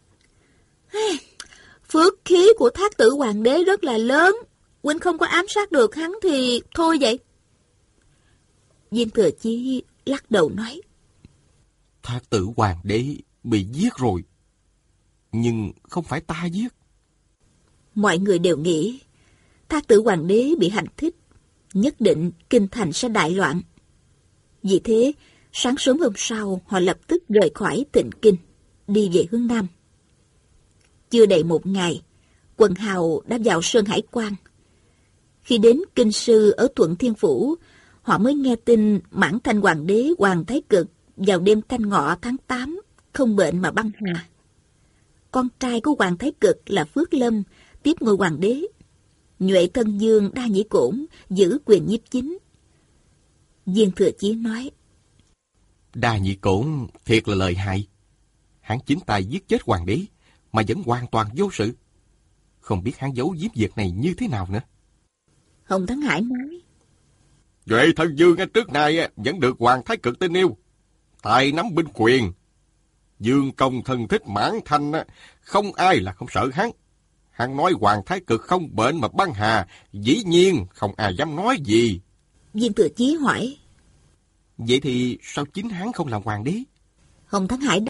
Phước khí của Thác Tử Hoàng đế rất là lớn, huynh không có ám sát được hắn thì thôi vậy. Viên Thừa Chí lắc đầu nói. Thác Tử Hoàng đế bị giết rồi, nhưng không phải ta giết. Mọi người đều nghĩ Thác Tử Hoàng đế bị hành thích, nhất định kinh thành sẽ đại loạn. Vì thế, sáng sớm hôm sau họ lập tức rời khỏi Tịnh Kinh, đi về hướng Nam. Chưa đầy một ngày, quần hào đã vào Sơn Hải Quan. Khi đến Kinh Sư ở Thuận Thiên Phủ, họ mới nghe tin Mãn Thanh Hoàng đế Hoàng Thái Cực vào đêm Canh Ngọ tháng tám không bệnh mà băng hà. Con trai của Hoàng Thái Cực là Phước Lâm tiếp ngôi hoàng đế. Nhuệ Thân Dương Đa Nhĩ Cổn giữ quyền nhiếp chính. Viên Thừa Chí nói. Đa Nhĩ Cổn thiệt là lợi hại. Hắn chính tay giết chết hoàng đế mà vẫn hoàn toàn vô sự. Không biết hắn giấu giếm việc này như thế nào nữa. Hồng Thắng Hải nói. Nhuệ Thân Dương trước nay vẫn được Hoàng Thái Cực tin yêu, tài nắm binh quyền. Dương công thân thích Mãn Thanh, không ai là không sợ hắn. Hắn nói Hoàng Thái Cực không bệnh mà băng hà, dĩ nhiên không ai dám nói gì. Viên Thừa Chí hỏi. Vậy thì sao chính hắn không làm hoàng đế? Hồng Thắng Hải đáp.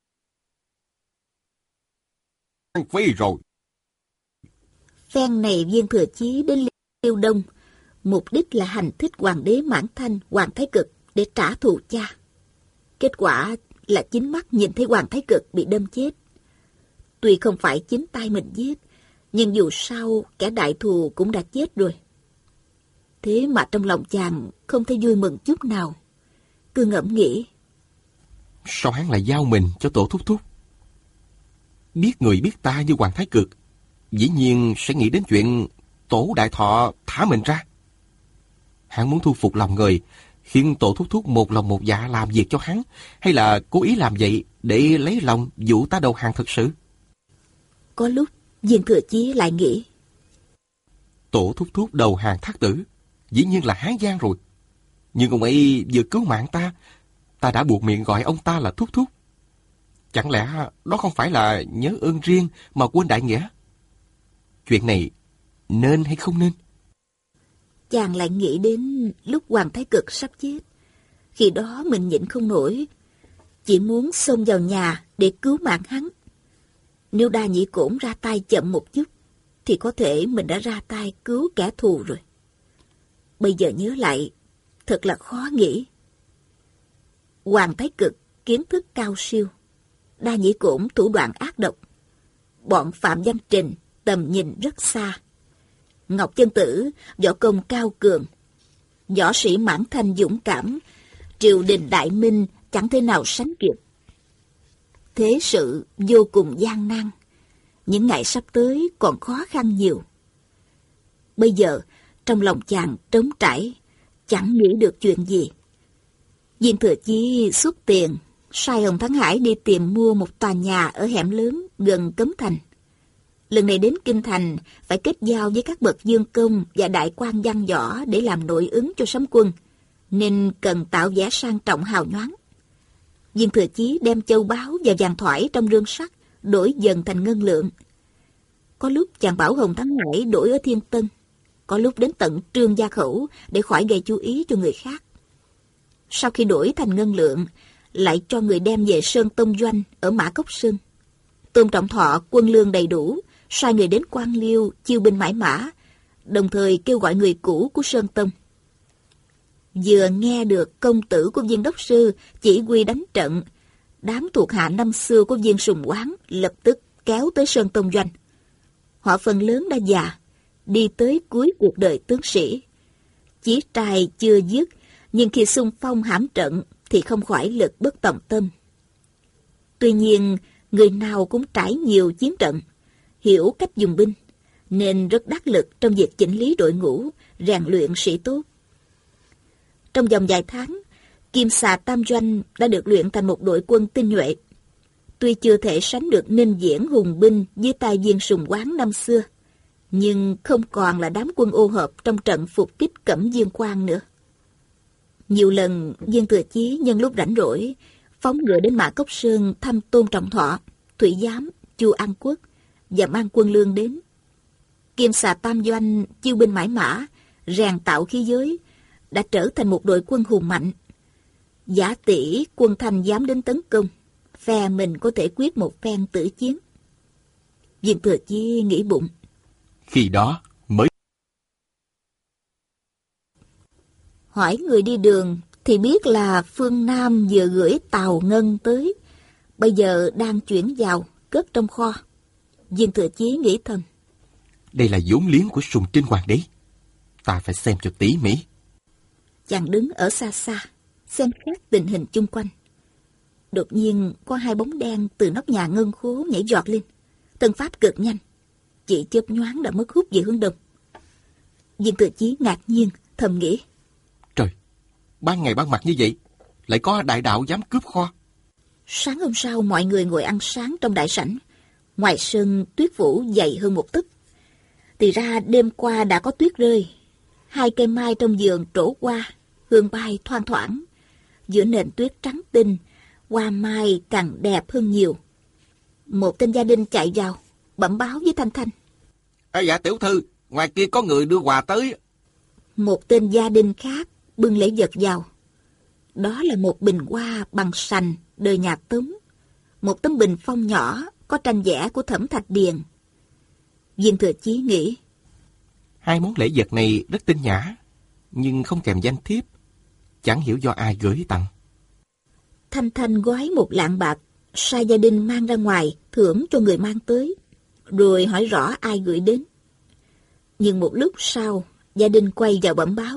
Phi rồi. Phen này Viên Thừa Chí đến Liêu Đông, mục đích là hành thích hoàng đế Mãn Thanh, Hoàng Thái Cực để trả thù cha. Kết quả là chính mắt nhìn thấy Hoàng Thái Cực bị đâm chết. Tuy không phải chính tay mình giết, nhưng dù sao kẻ đại thù cũng đã chết rồi. Thế mà trong lòng chàng không thấy vui mừng chút nào, cứ ngẫm nghĩ. Sao hắn lại giao mình cho Tổ Thúc Thúc? Biết người biết ta như Hoàng Thái Cực, dĩ nhiên sẽ nghĩ đến chuyện Tổ Đại Thọ thả mình ra. Hắn muốn thu phục lòng người, khiến Tổ Thúc Thúc một lòng một dạ làm việc cho hắn, hay là cố ý làm vậy để lấy lòng dụ ta đầu hàng thật sự? Có lúc Viên Thừa Chí lại nghĩ. Tổ Thúc Thúc đầu hàng Thác Tử, dĩ nhiên là Hán Giang rồi. Nhưng ông ấy vừa cứu mạng ta, ta đã buộc miệng gọi ông ta là Thúc Thúc. Chẳng lẽ đó không phải là nhớ ơn riêng mà quên đại nghĩa? Chuyện này nên hay không nên? Chàng lại nghĩ đến lúc Hoàng Thái Cực sắp chết. Khi đó mình nhịn không nổi, chỉ muốn xông vào nhà để cứu mạng hắn. Nếu Đa Nhĩ Cổn ra tay chậm một chút, thì có thể mình đã ra tay cứu kẻ thù rồi. Bây giờ nhớ lại, thật là khó nghĩ. Hoàng Thái Cực kiến thức cao siêu, Đa Nhĩ Cổn thủ đoạn ác độc. Bọn Phạm Văn Trình tầm nhìn rất xa. Ngọc Chân Tử võ công cao cường, võ sĩ Mãn Thanh dũng cảm, triều đình đại minh chẳng thể nào sánh kịp. Thế sự vô cùng gian nan, những ngày sắp tới còn khó khăn nhiều. Bây giờ, trong lòng chàng trống trải, chẳng nghĩ được chuyện gì. Viên Thừa Chí xuất tiền, sai Hồng Thắng Hải đi tìm mua một tòa nhà ở hẻm lớn gần Cấm Thành. Lần này đến Kinh Thành phải kết giao với các bậc dương công và đại quan văn võ để làm nội ứng cho sấm quân, nên cần tạo vẻ sang trọng hào nhoáng. Viên Thừa Chí đem châu báu và vàng thoải trong rương sắt đổi dần thành ngân lượng. Có lúc chàng bảo Hồng Thắng Hải đổi ở Thiên Tân, có lúc đến tận Trương Gia Khẩu để khỏi gây chú ý cho người khác. Sau khi đổi thành ngân lượng, lại cho người đem về Sơn Tông Doanh ở Mã Cốc Sơn. Tôn Trọng Thọ quân lương đầy đủ, sai người đến Quan Liêu chiêu binh mãi mã, đồng thời kêu gọi người cũ của Sơn Tông. Vừa nghe được công tử của Viên Đốc Sư chỉ huy đánh trận, đám thuộc hạ năm xưa của Viên Sùng Quán lập tức kéo tới Sơn Tông Doanh. Họ phần lớn đã già, đi tới cuối cuộc đời tướng sĩ. Chí trai chưa dứt, nhưng khi xung phong hãm trận thì không khỏi lực bất tòng tâm. Tuy nhiên, người nào cũng trải nhiều chiến trận, hiểu cách dùng binh, nên rất đắc lực trong việc chỉnh lý đội ngũ, rèn luyện sĩ tốt. Trong vòng vài tháng, Kim Xà Tam Doanh đã được luyện thành một đội quân tinh nhuệ. Tuy chưa thể sánh được Ninh Viễn hùng binh với tay Viên Sùng Quán năm xưa, nhưng không còn là đám quân ô hợp trong trận phục kích Cẩm Dương Quan nữa. Nhiều lần Viên Thừa Chí nhân lúc rảnh rỗi phóng ngựa đến Mã Cốc Sơn thăm Tôn Trọng Thọ, Thủy Giám, Chu An Quốc và mang quân lương đến. Kim Xà Tam Doanh chiêu binh mãi mã, rèn tạo khí giới, đã trở thành một đội quân hùng mạnh. Giả tỷ quân Thanh dám đến tấn công, phe mình có thể quyết một phen tử chiến. Viên Thừa Chí nghĩ bụng, khi đó mới hỏi người đi đường thì biết là phương Nam vừa gửi tàu ngân tới, bây giờ đang chuyển vào cất trong kho. Viên Thừa Chí nghĩ thầm, đây là vốn liếng của Sùng Trinh Hoàng đế, ta phải xem cho tỉ mỉ. Chàng đứng ở xa xa, xem xét tình hình chung quanh. Đột nhiên có hai bóng đen từ nóc nhà ngân khố nhảy giọt lên. Thân pháp cực nhanh, chỉ chớp nhoáng đã mất hút về hướng đông. Viên Thừa Chí ngạc nhiên, thầm nghĩ, trời, ban ngày ban mặt như vậy, lại có đại đạo dám cướp kho. Sáng hôm sau mọi người ngồi ăn sáng trong đại sảnh. Ngoài sân tuyết phủ dày hơn một tấc. Thì ra đêm qua đã có tuyết rơi. Hai cây mai trong vườn trổ qua, hương bay thoang thoảng. Giữa nền tuyết trắng tinh, hoa mai càng đẹp hơn nhiều. Một tên gia đình chạy vào, bẩm báo với Thanh Thanh. À, dạ tiểu thư, ngoài kia có người đưa quà tới. Một tên gia đình khác bưng lễ vật vào. Đó là một bình hoa bằng sành đời nhà Tống. Một tấm bình phong nhỏ có tranh vẽ của Thẩm Thạch Điền. Viên Thừa Chí nghĩ, hai món lễ vật này rất tinh nhã, nhưng không kèm danh thiếp, chẳng hiểu do ai gửi tặng. Thanh Thanh gói một lạng bạc, sai gia đình mang ra ngoài thưởng cho người mang tới, rồi hỏi rõ ai gửi đến. Nhưng một lúc sau, gia đình quay vào bẩm báo,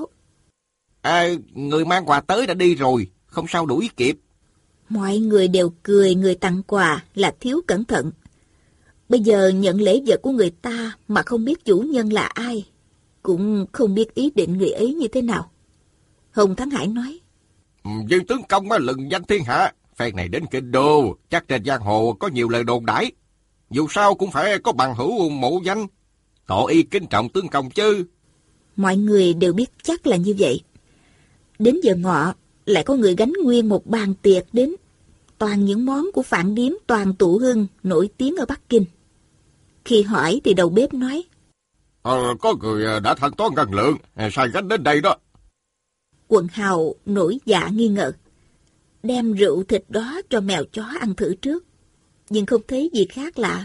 À, người mang quà tới đã đi rồi, không sao đuổi kịp. Mọi người đều cười người tặng quà là thiếu cẩn thận. Bây giờ nhận lễ vật của người ta mà không biết chủ nhân là ai, cũng không biết ý định người ấy như thế nào. Hồng Thắng Hải nói, Viên tướng công á, lừng danh thiên hạ, phen này đến Kinh Đô, chắc trên giang hồ có nhiều lời đồn đãi. Dù sao cũng phải có bằng hữu mộ danh, tỏ y kính trọng tướng công chứ. Mọi người đều biết chắc là như vậy. Đến giờ ngọ, lại có người gánh nguyên một bàn tiệc đến. Toàn những món của Phạn Điếm Toàn Tụ Hưng nổi tiếng ở Bắc Kinh. Khi hỏi thì đầu bếp nói, Ờ, có người đã thanh toán ngân lượng, sai gánh đến đây đó. Quần hào nổi dạ nghi ngờ. Đem rượu thịt đó cho mèo chó ăn thử trước, nhưng không thấy gì khác lạ.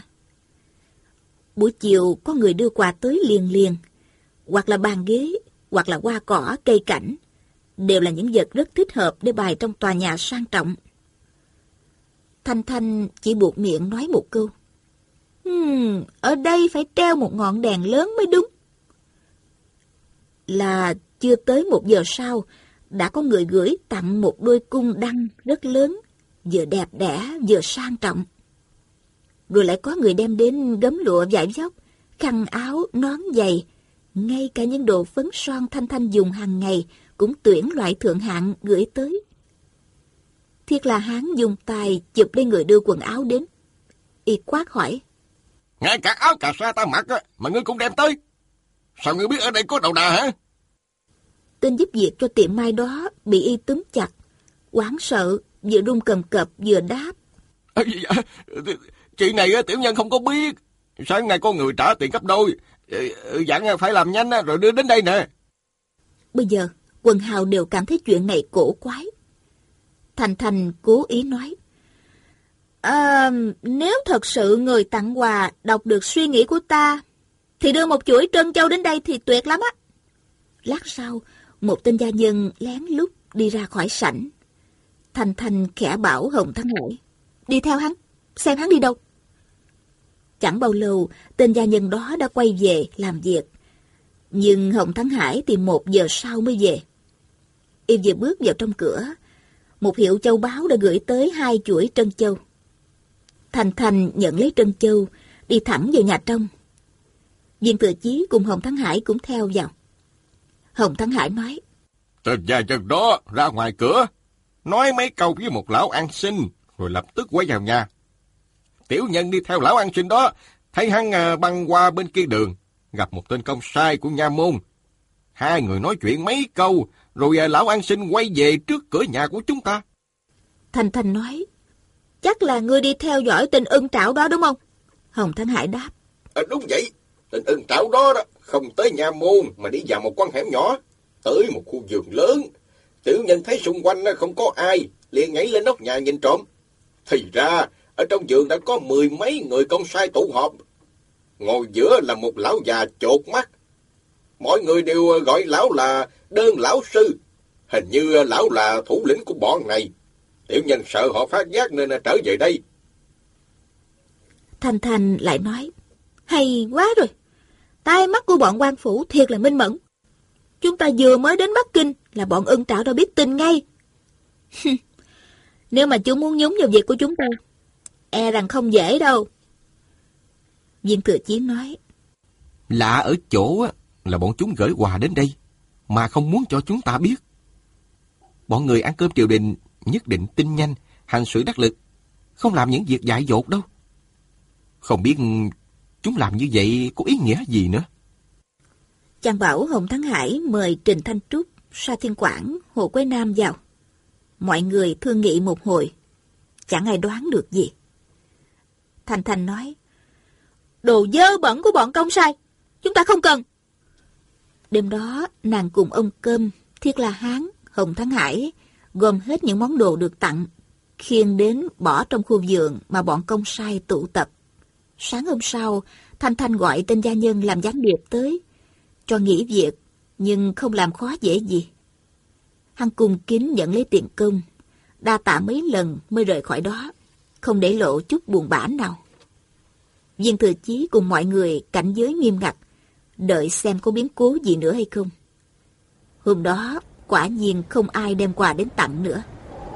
Buổi chiều có người đưa quà tới liền liền, hoặc là bàn ghế, hoặc là hoa cỏ, cây cảnh, đều là những vật rất thích hợp để bày trong tòa nhà sang trọng. Thanh Thanh chỉ buộc miệng nói một câu, Hmm, ở đây phải treo một ngọn đèn lớn mới đúng. Là chưa tới một giờ sau, đã có người gửi tặng một đôi cung đăng rất lớn, vừa đẹp đẽ vừa sang trọng. rồi lại có người đem đến gấm lụa vải vóc, khăn áo, nón giày. Ngay cả những đồ phấn son Thanh Thanh dùng hàng ngày cũng tuyển loại thượng hạng gửi tới. Thiết là Hán dùng tay chụp lấy người đưa quần áo đến. Y quát hỏi: Ngay cả áo cà sa ta mặc á, mà ngươi cũng đem tới. Sao ngươi biết ở đây có đầu đà hả? Tên giúp việc cho tiệm may đó bị y túm chặt, hoảng sợ, vừa run cầm cập vừa đáp: À, dạ, chuyện này tiểu nhân không có biết. Sáng nay có người trả tiền gấp đôi, dặn phải làm nhanh rồi đưa đến đây nè. Bây giờ quần hào đều cảm thấy chuyện này cổ quái. Thành Thành cố ý nói: À, nếu thật sự người tặng quà đọc được suy nghĩ của ta, thì đưa một chuỗi trân châu đến đây thì tuyệt lắm á. Lát sau, một tên gia nhân lén lút đi ra khỏi sảnh. Thành Thành khẽ bảo Hồng Thắng Hải: Đi theo hắn, xem hắn đi đâu. Chẳng bao lâu, tên gia nhân đó đã quay về làm việc. Nhưng Hồng Thắng Hải thì một giờ sau mới về. Y vừa bước vào trong cửa, một hiệu châu báu đã gửi tới hai chuỗi trân châu. Thành Thành nhận lấy trân châu, đi thẳng vào nhà trong. Viên Thừa Chí cùng Hồng Thắng Hải cũng theo vào. Hồng Thắng Hải nói: Tên gia nhân đó ra ngoài cửa, nói mấy câu với một lão ăn xin, rồi lập tức quay vào nhà. Tiểu nhân đi theo lão ăn xin đó, thấy hắn băng qua bên kia đường, gặp một tên công sai của nha môn. Hai người nói chuyện mấy câu, rồi lão ăn xin quay về trước cửa nhà của chúng ta. Thành Thành nói: Chắc là ngươi đi theo dõi tên ưng trảo đó đúng không? Hồng Thắng Hải đáp: À, đúng vậy, tên ưng trảo đó, đó không tới nha môn mà đi vào một con hẻm nhỏ, tới một khu vườn lớn. Tiểu nhân thấy xung quanh không có ai, liền nhảy lên nóc nhà nhìn trộm. Thì ra ở trong vườn đã có mười mấy người công sai tụ họp. Ngồi giữa là một lão già chột mắt. Mọi người đều gọi lão là Đơn lão sư. Hình như lão là thủ lĩnh của bọn này. Tiểu nhân sợ họ phát giác nên trở về đây. Thành Thành lại nói: Hay quá rồi, tai mắt của bọn quan phủ thiệt là minh mẫn. Chúng ta vừa mới đến Bắc Kinh là bọn ưng trảo đã biết tin ngay. Nếu mà chúng muốn nhúng vào việc của chúng ta, e rằng không dễ đâu. Viên Thừa Chí nói: Lạ ở chỗ là bọn chúng gửi quà đến đây mà không muốn cho chúng ta biết. Bọn người ăn cơm triều đình nhất định tin nhanh, hành sự đắc lực, không làm những việc dại dột đâu. Không biết chúng làm như vậy có ý nghĩa gì nữa. Chàng bảo Hồng Thắng Hải mời Trình Thanh Trúc, Sa Thiên Quảng, Hồ Quế Nam vào. Mọi người thương nghị một hồi, chẳng ai đoán được gì. Thành Thành nói: Đồ dơ bẩn của bọn công sai, chúng ta không cần. Đêm đó, nàng cùng ông Cơm, Thiết La Hán, Hồng Thắng Hải gom hết những món đồ được tặng, khiêng đến bỏ trong khu vườn mà bọn công sai tụ tập. Sáng hôm sau, Thanh Thanh gọi tên gia nhân làm gián điệp tới, cho nghỉ việc, nhưng không làm khó dễ gì. Hắn cung kính nhận lấy tiền công, đa tạ mấy lần mới rời khỏi đó, không để lộ chút buồn bã nào. Viên Thừa Chí cùng mọi người cảnh giới nghiêm ngặt, đợi xem có biến cố gì nữa hay không. Hôm đó, quả nhiên không ai đem quà đến tặng nữa.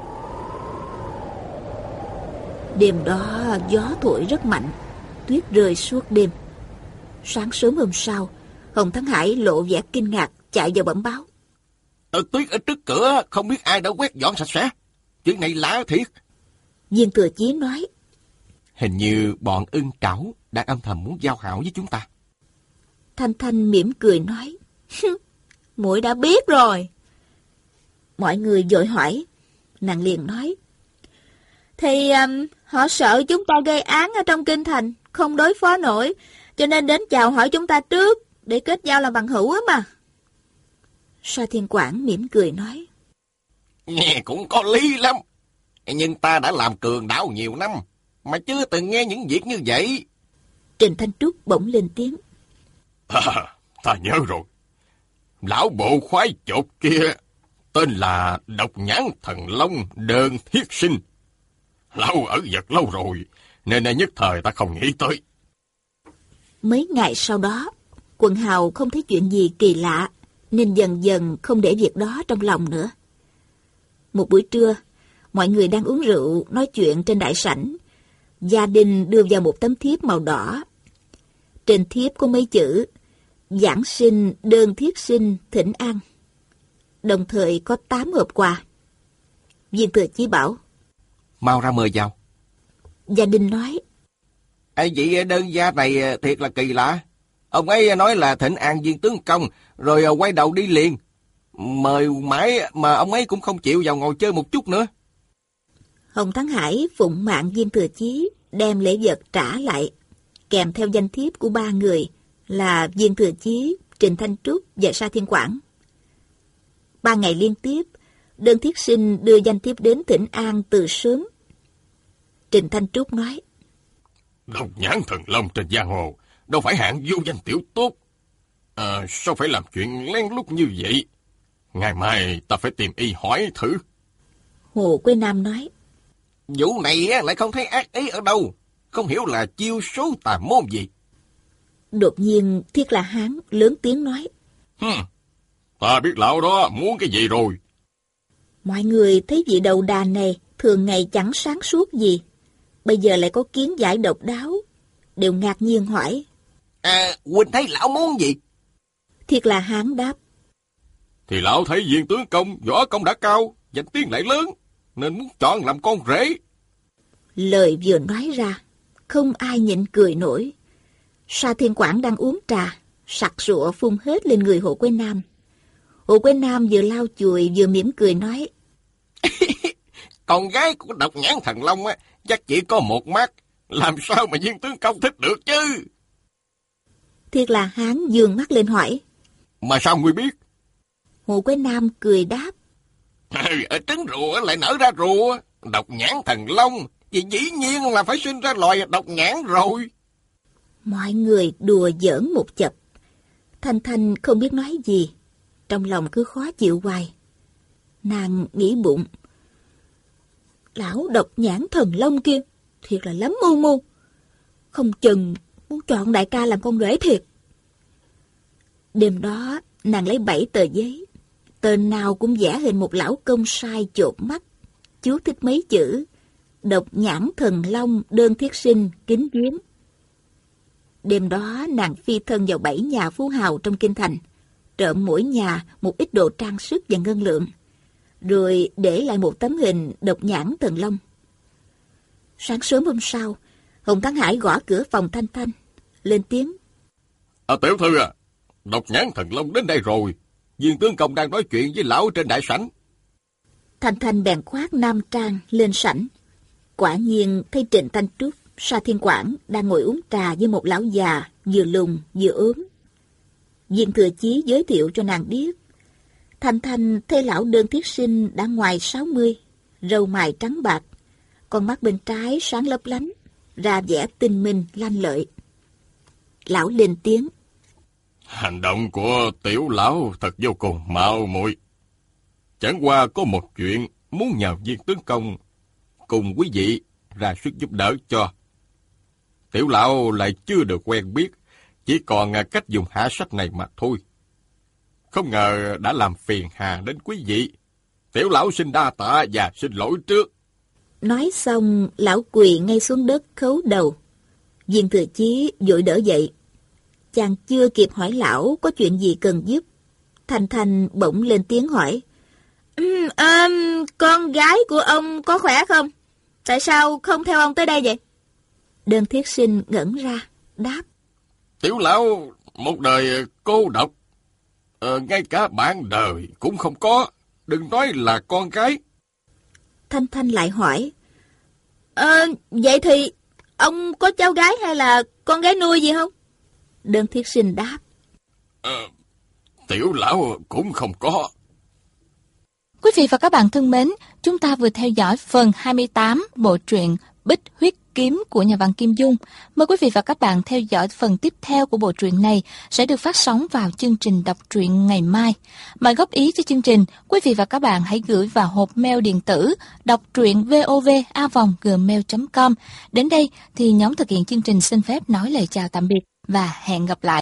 Đêm đó gió thổi rất mạnh, tuyết rơi suốt đêm. Sáng sớm hôm sau, Hồng Thắng Hải lộ vẻ kinh ngạc chạy vào bẩm báo: Ở tuyết ở trước cửa không biết ai đã quét dọn sạch sẽ. Chuyện này lạ thiệt. Viên Thừa Chí nói: Hình như bọn ưng trảo đang âm thầm muốn giao hảo với chúng ta. Thanh Thanh mỉm cười nói: Muội đã biết rồi. Mọi người vội hỏi. Nàng liền nói: Thì um, họ sợ chúng ta gây án ở trong kinh thành, không đối phó nổi, cho nên đến chào hỏi chúng ta trước, để kết giao làm bằng hữu á mà. Sa Thiên Quảng mỉm cười nói: Nghe cũng có lý lắm. Nhưng ta đã làm cường đảo nhiều năm, mà chưa từng nghe những việc như vậy. Trình Thanh Trúc bỗng lên tiếng: À, ta nhớ rồi. Lão bộ khoái chột kia tên là Độc Nhãn Thần Long Đơn Thiết Sinh. Lão ở giật lâu rồi, nên nhất thời ta không nghĩ tới. Mấy ngày sau đó, quần hào không thấy chuyện gì kỳ lạ, nên dần dần không để việc đó trong lòng nữa. Một buổi trưa, mọi người đang uống rượu, nói chuyện trên đại sảnh. Gia đình đưa vào một tấm thiếp màu đỏ. Trên thiếp có mấy chữ Giảng sinh đơn thiết sinh thỉnh an. Đồng thời có tám hộp quà. Viên Thừa Chí bảo: Mau ra mời vào. Gia đình nói: Ê, vị đơn gia này thiệt là kỳ lạ. Ông ấy nói là thỉnh an viên tướng công, rồi quay đầu đi liền. Mời mãi mà ông ấy cũng không chịu vào ngồi chơi một chút nữa. Hồng Thắng Hải phụng mạng Viên Thừa Chí đem lễ vật trả lại, kèm theo danh thiếp của ba người là Viên Thừa Chí, Trịnh Thanh Trúc và Sa Thiên Quảng. Ba ngày liên tiếp, đơn thiết sinh đưa danh thiếp đến thỉnh an từ sớm. Trịnh Thanh Trúc nói: Độc nhãn thần long trên giang hồ đâu phải hạng vô danh tiểu tốt. À, sao phải làm chuyện lén lút như vậy? Ngày mai ta phải tìm y hỏi thử. Hồ Quế Nam nói: Vụ này lại không thấy ác ý ở đâu, không hiểu là chiêu số tà môn gì. Đột nhiên Thiết La Hán lớn tiếng nói: Hừm, ta biết lão đó muốn cái gì rồi. Mọi người thấy vị đầu đà này thường ngày chẳng sáng suốt gì, bây giờ lại có kiến giải độc đáo, đều ngạc nhiên hỏi: À, huynh thấy lão muốn gì? Thiết La Hán đáp: Thì lão thấy viên tướng công võ công đã cao, danh tiếng lại lớn, nên muốn chọn làm con rể. Lời vừa nói ra, không ai nhịn cười nổi. Sa Thiên Quảng đang uống trà, sặc sụa phun hết lên người Hồ Quế Nam. Hồ Quế Nam vừa lau chùi vừa mỉm cười nói: Con gái của độc nhãn thần long á, chắc chỉ có một mắt, làm sao mà viên tướng công thích được chứ? Thiết La Hán giương mắt lên hỏi: Mà sao ngươi biết? Hồ Quế Nam cười đáp: Ở trứng rùa lại nở ra rùa, độc nhãn thần long, thì dĩ nhiên là phải sinh ra loài độc nhãn rồi. Mọi người đùa giỡn một chập. Thanh Thanh không biết nói gì, trong lòng cứ khó chịu hoài. Nàng nghĩ bụng: Lão độc nhãn thần long kia thiệt là lắm mưu mô, không chừng muốn chọn đại ca làm con rể thiệt. Đêm đó nàng lấy bảy tờ giấy, tên nào cũng vẽ hình một lão công sai chộp mắt, chú thích mấy chữ độc nhãn thần long đơn thiết sinh kính giếng. Đêm đó nàng phi thân vào bảy nhà phú hào trong kinh thành, trộm mỗi nhà một ít đồ trang sức và ngân lượng, rồi để lại một tấm hình độc nhãn thần long. Sáng sớm hôm sau, Hồng Thắng Hải gõ cửa phòng Thanh Thanh, lên tiếng: À, tiểu thư à, độc nhãn thần long đến đây rồi. Viên tướng công đang nói chuyện với lão trên đại sảnh. Thanh Thanh bèn khoác nam trang lên sảnh. Quả nhiên thấy Trịnh Thanh Trúc, Sa Thiên Quảng đang ngồi uống trà với một lão già vừa lùn vừa ốm. Viên Thừa Chí giới thiệu cho nàng biết. Thanh Thanh thấy lão đơn thiết sinh đã ngoài sáu mươi, râu mày trắng bạc, con mắt bên trái sáng lấp lánh, ra vẻ tinh minh lanh lợi. Lão lên tiếng: Hành động của tiểu lão thật vô cùng mạo muội. Chẳng qua có một chuyện muốn nhờ viên tướng công cùng quý vị ra sức giúp đỡ cho. Tiểu lão lại chưa được quen biết, chỉ còn cách dùng hạ sách này mà thôi. Không ngờ đã làm phiền hà đến quý vị. Tiểu lão xin đa tạ và xin lỗi trước. Nói xong, lão quỳ ngay xuống đất khấu đầu. Viên Thừa Chí vội đỡ dậy. Chàng chưa kịp hỏi lão có chuyện gì cần giúp, Thanh Thanh bỗng lên tiếng hỏi: um, um, con gái của ông có khỏe không? Tại sao không theo ông tới đây vậy? Đơn thiết sinh ngẩn ra, đáp: Tiểu lão một đời cô độc, ờ, ngay cả bạn đời cũng không có, đừng nói là con gái. Thanh Thanh lại hỏi: Ờ, vậy thì ông có cháu gái hay là con gái nuôi gì không? Đơn thiết sinh đáp: Ờ, tiểu lão cũng không có. Quý vị và các bạn thân mến, chúng ta vừa theo dõi phần hai mươi tám bộ truyện Bích Huyết Kiếm của nhà văn Kim Dung. Mời quý vị và các bạn theo dõi phần tiếp theo của bộ truyện này sẽ được phát sóng vào chương trình đọc truyện ngày mai. Mời góp ý cho chương trình, quý vị và các bạn hãy gửi vào hộp mail điện tử đọc truyện vov a vòng gmail chấm com. Đến đây thì nhóm thực hiện chương trình xin phép nói lời chào tạm biệt và hẹn gặp lại.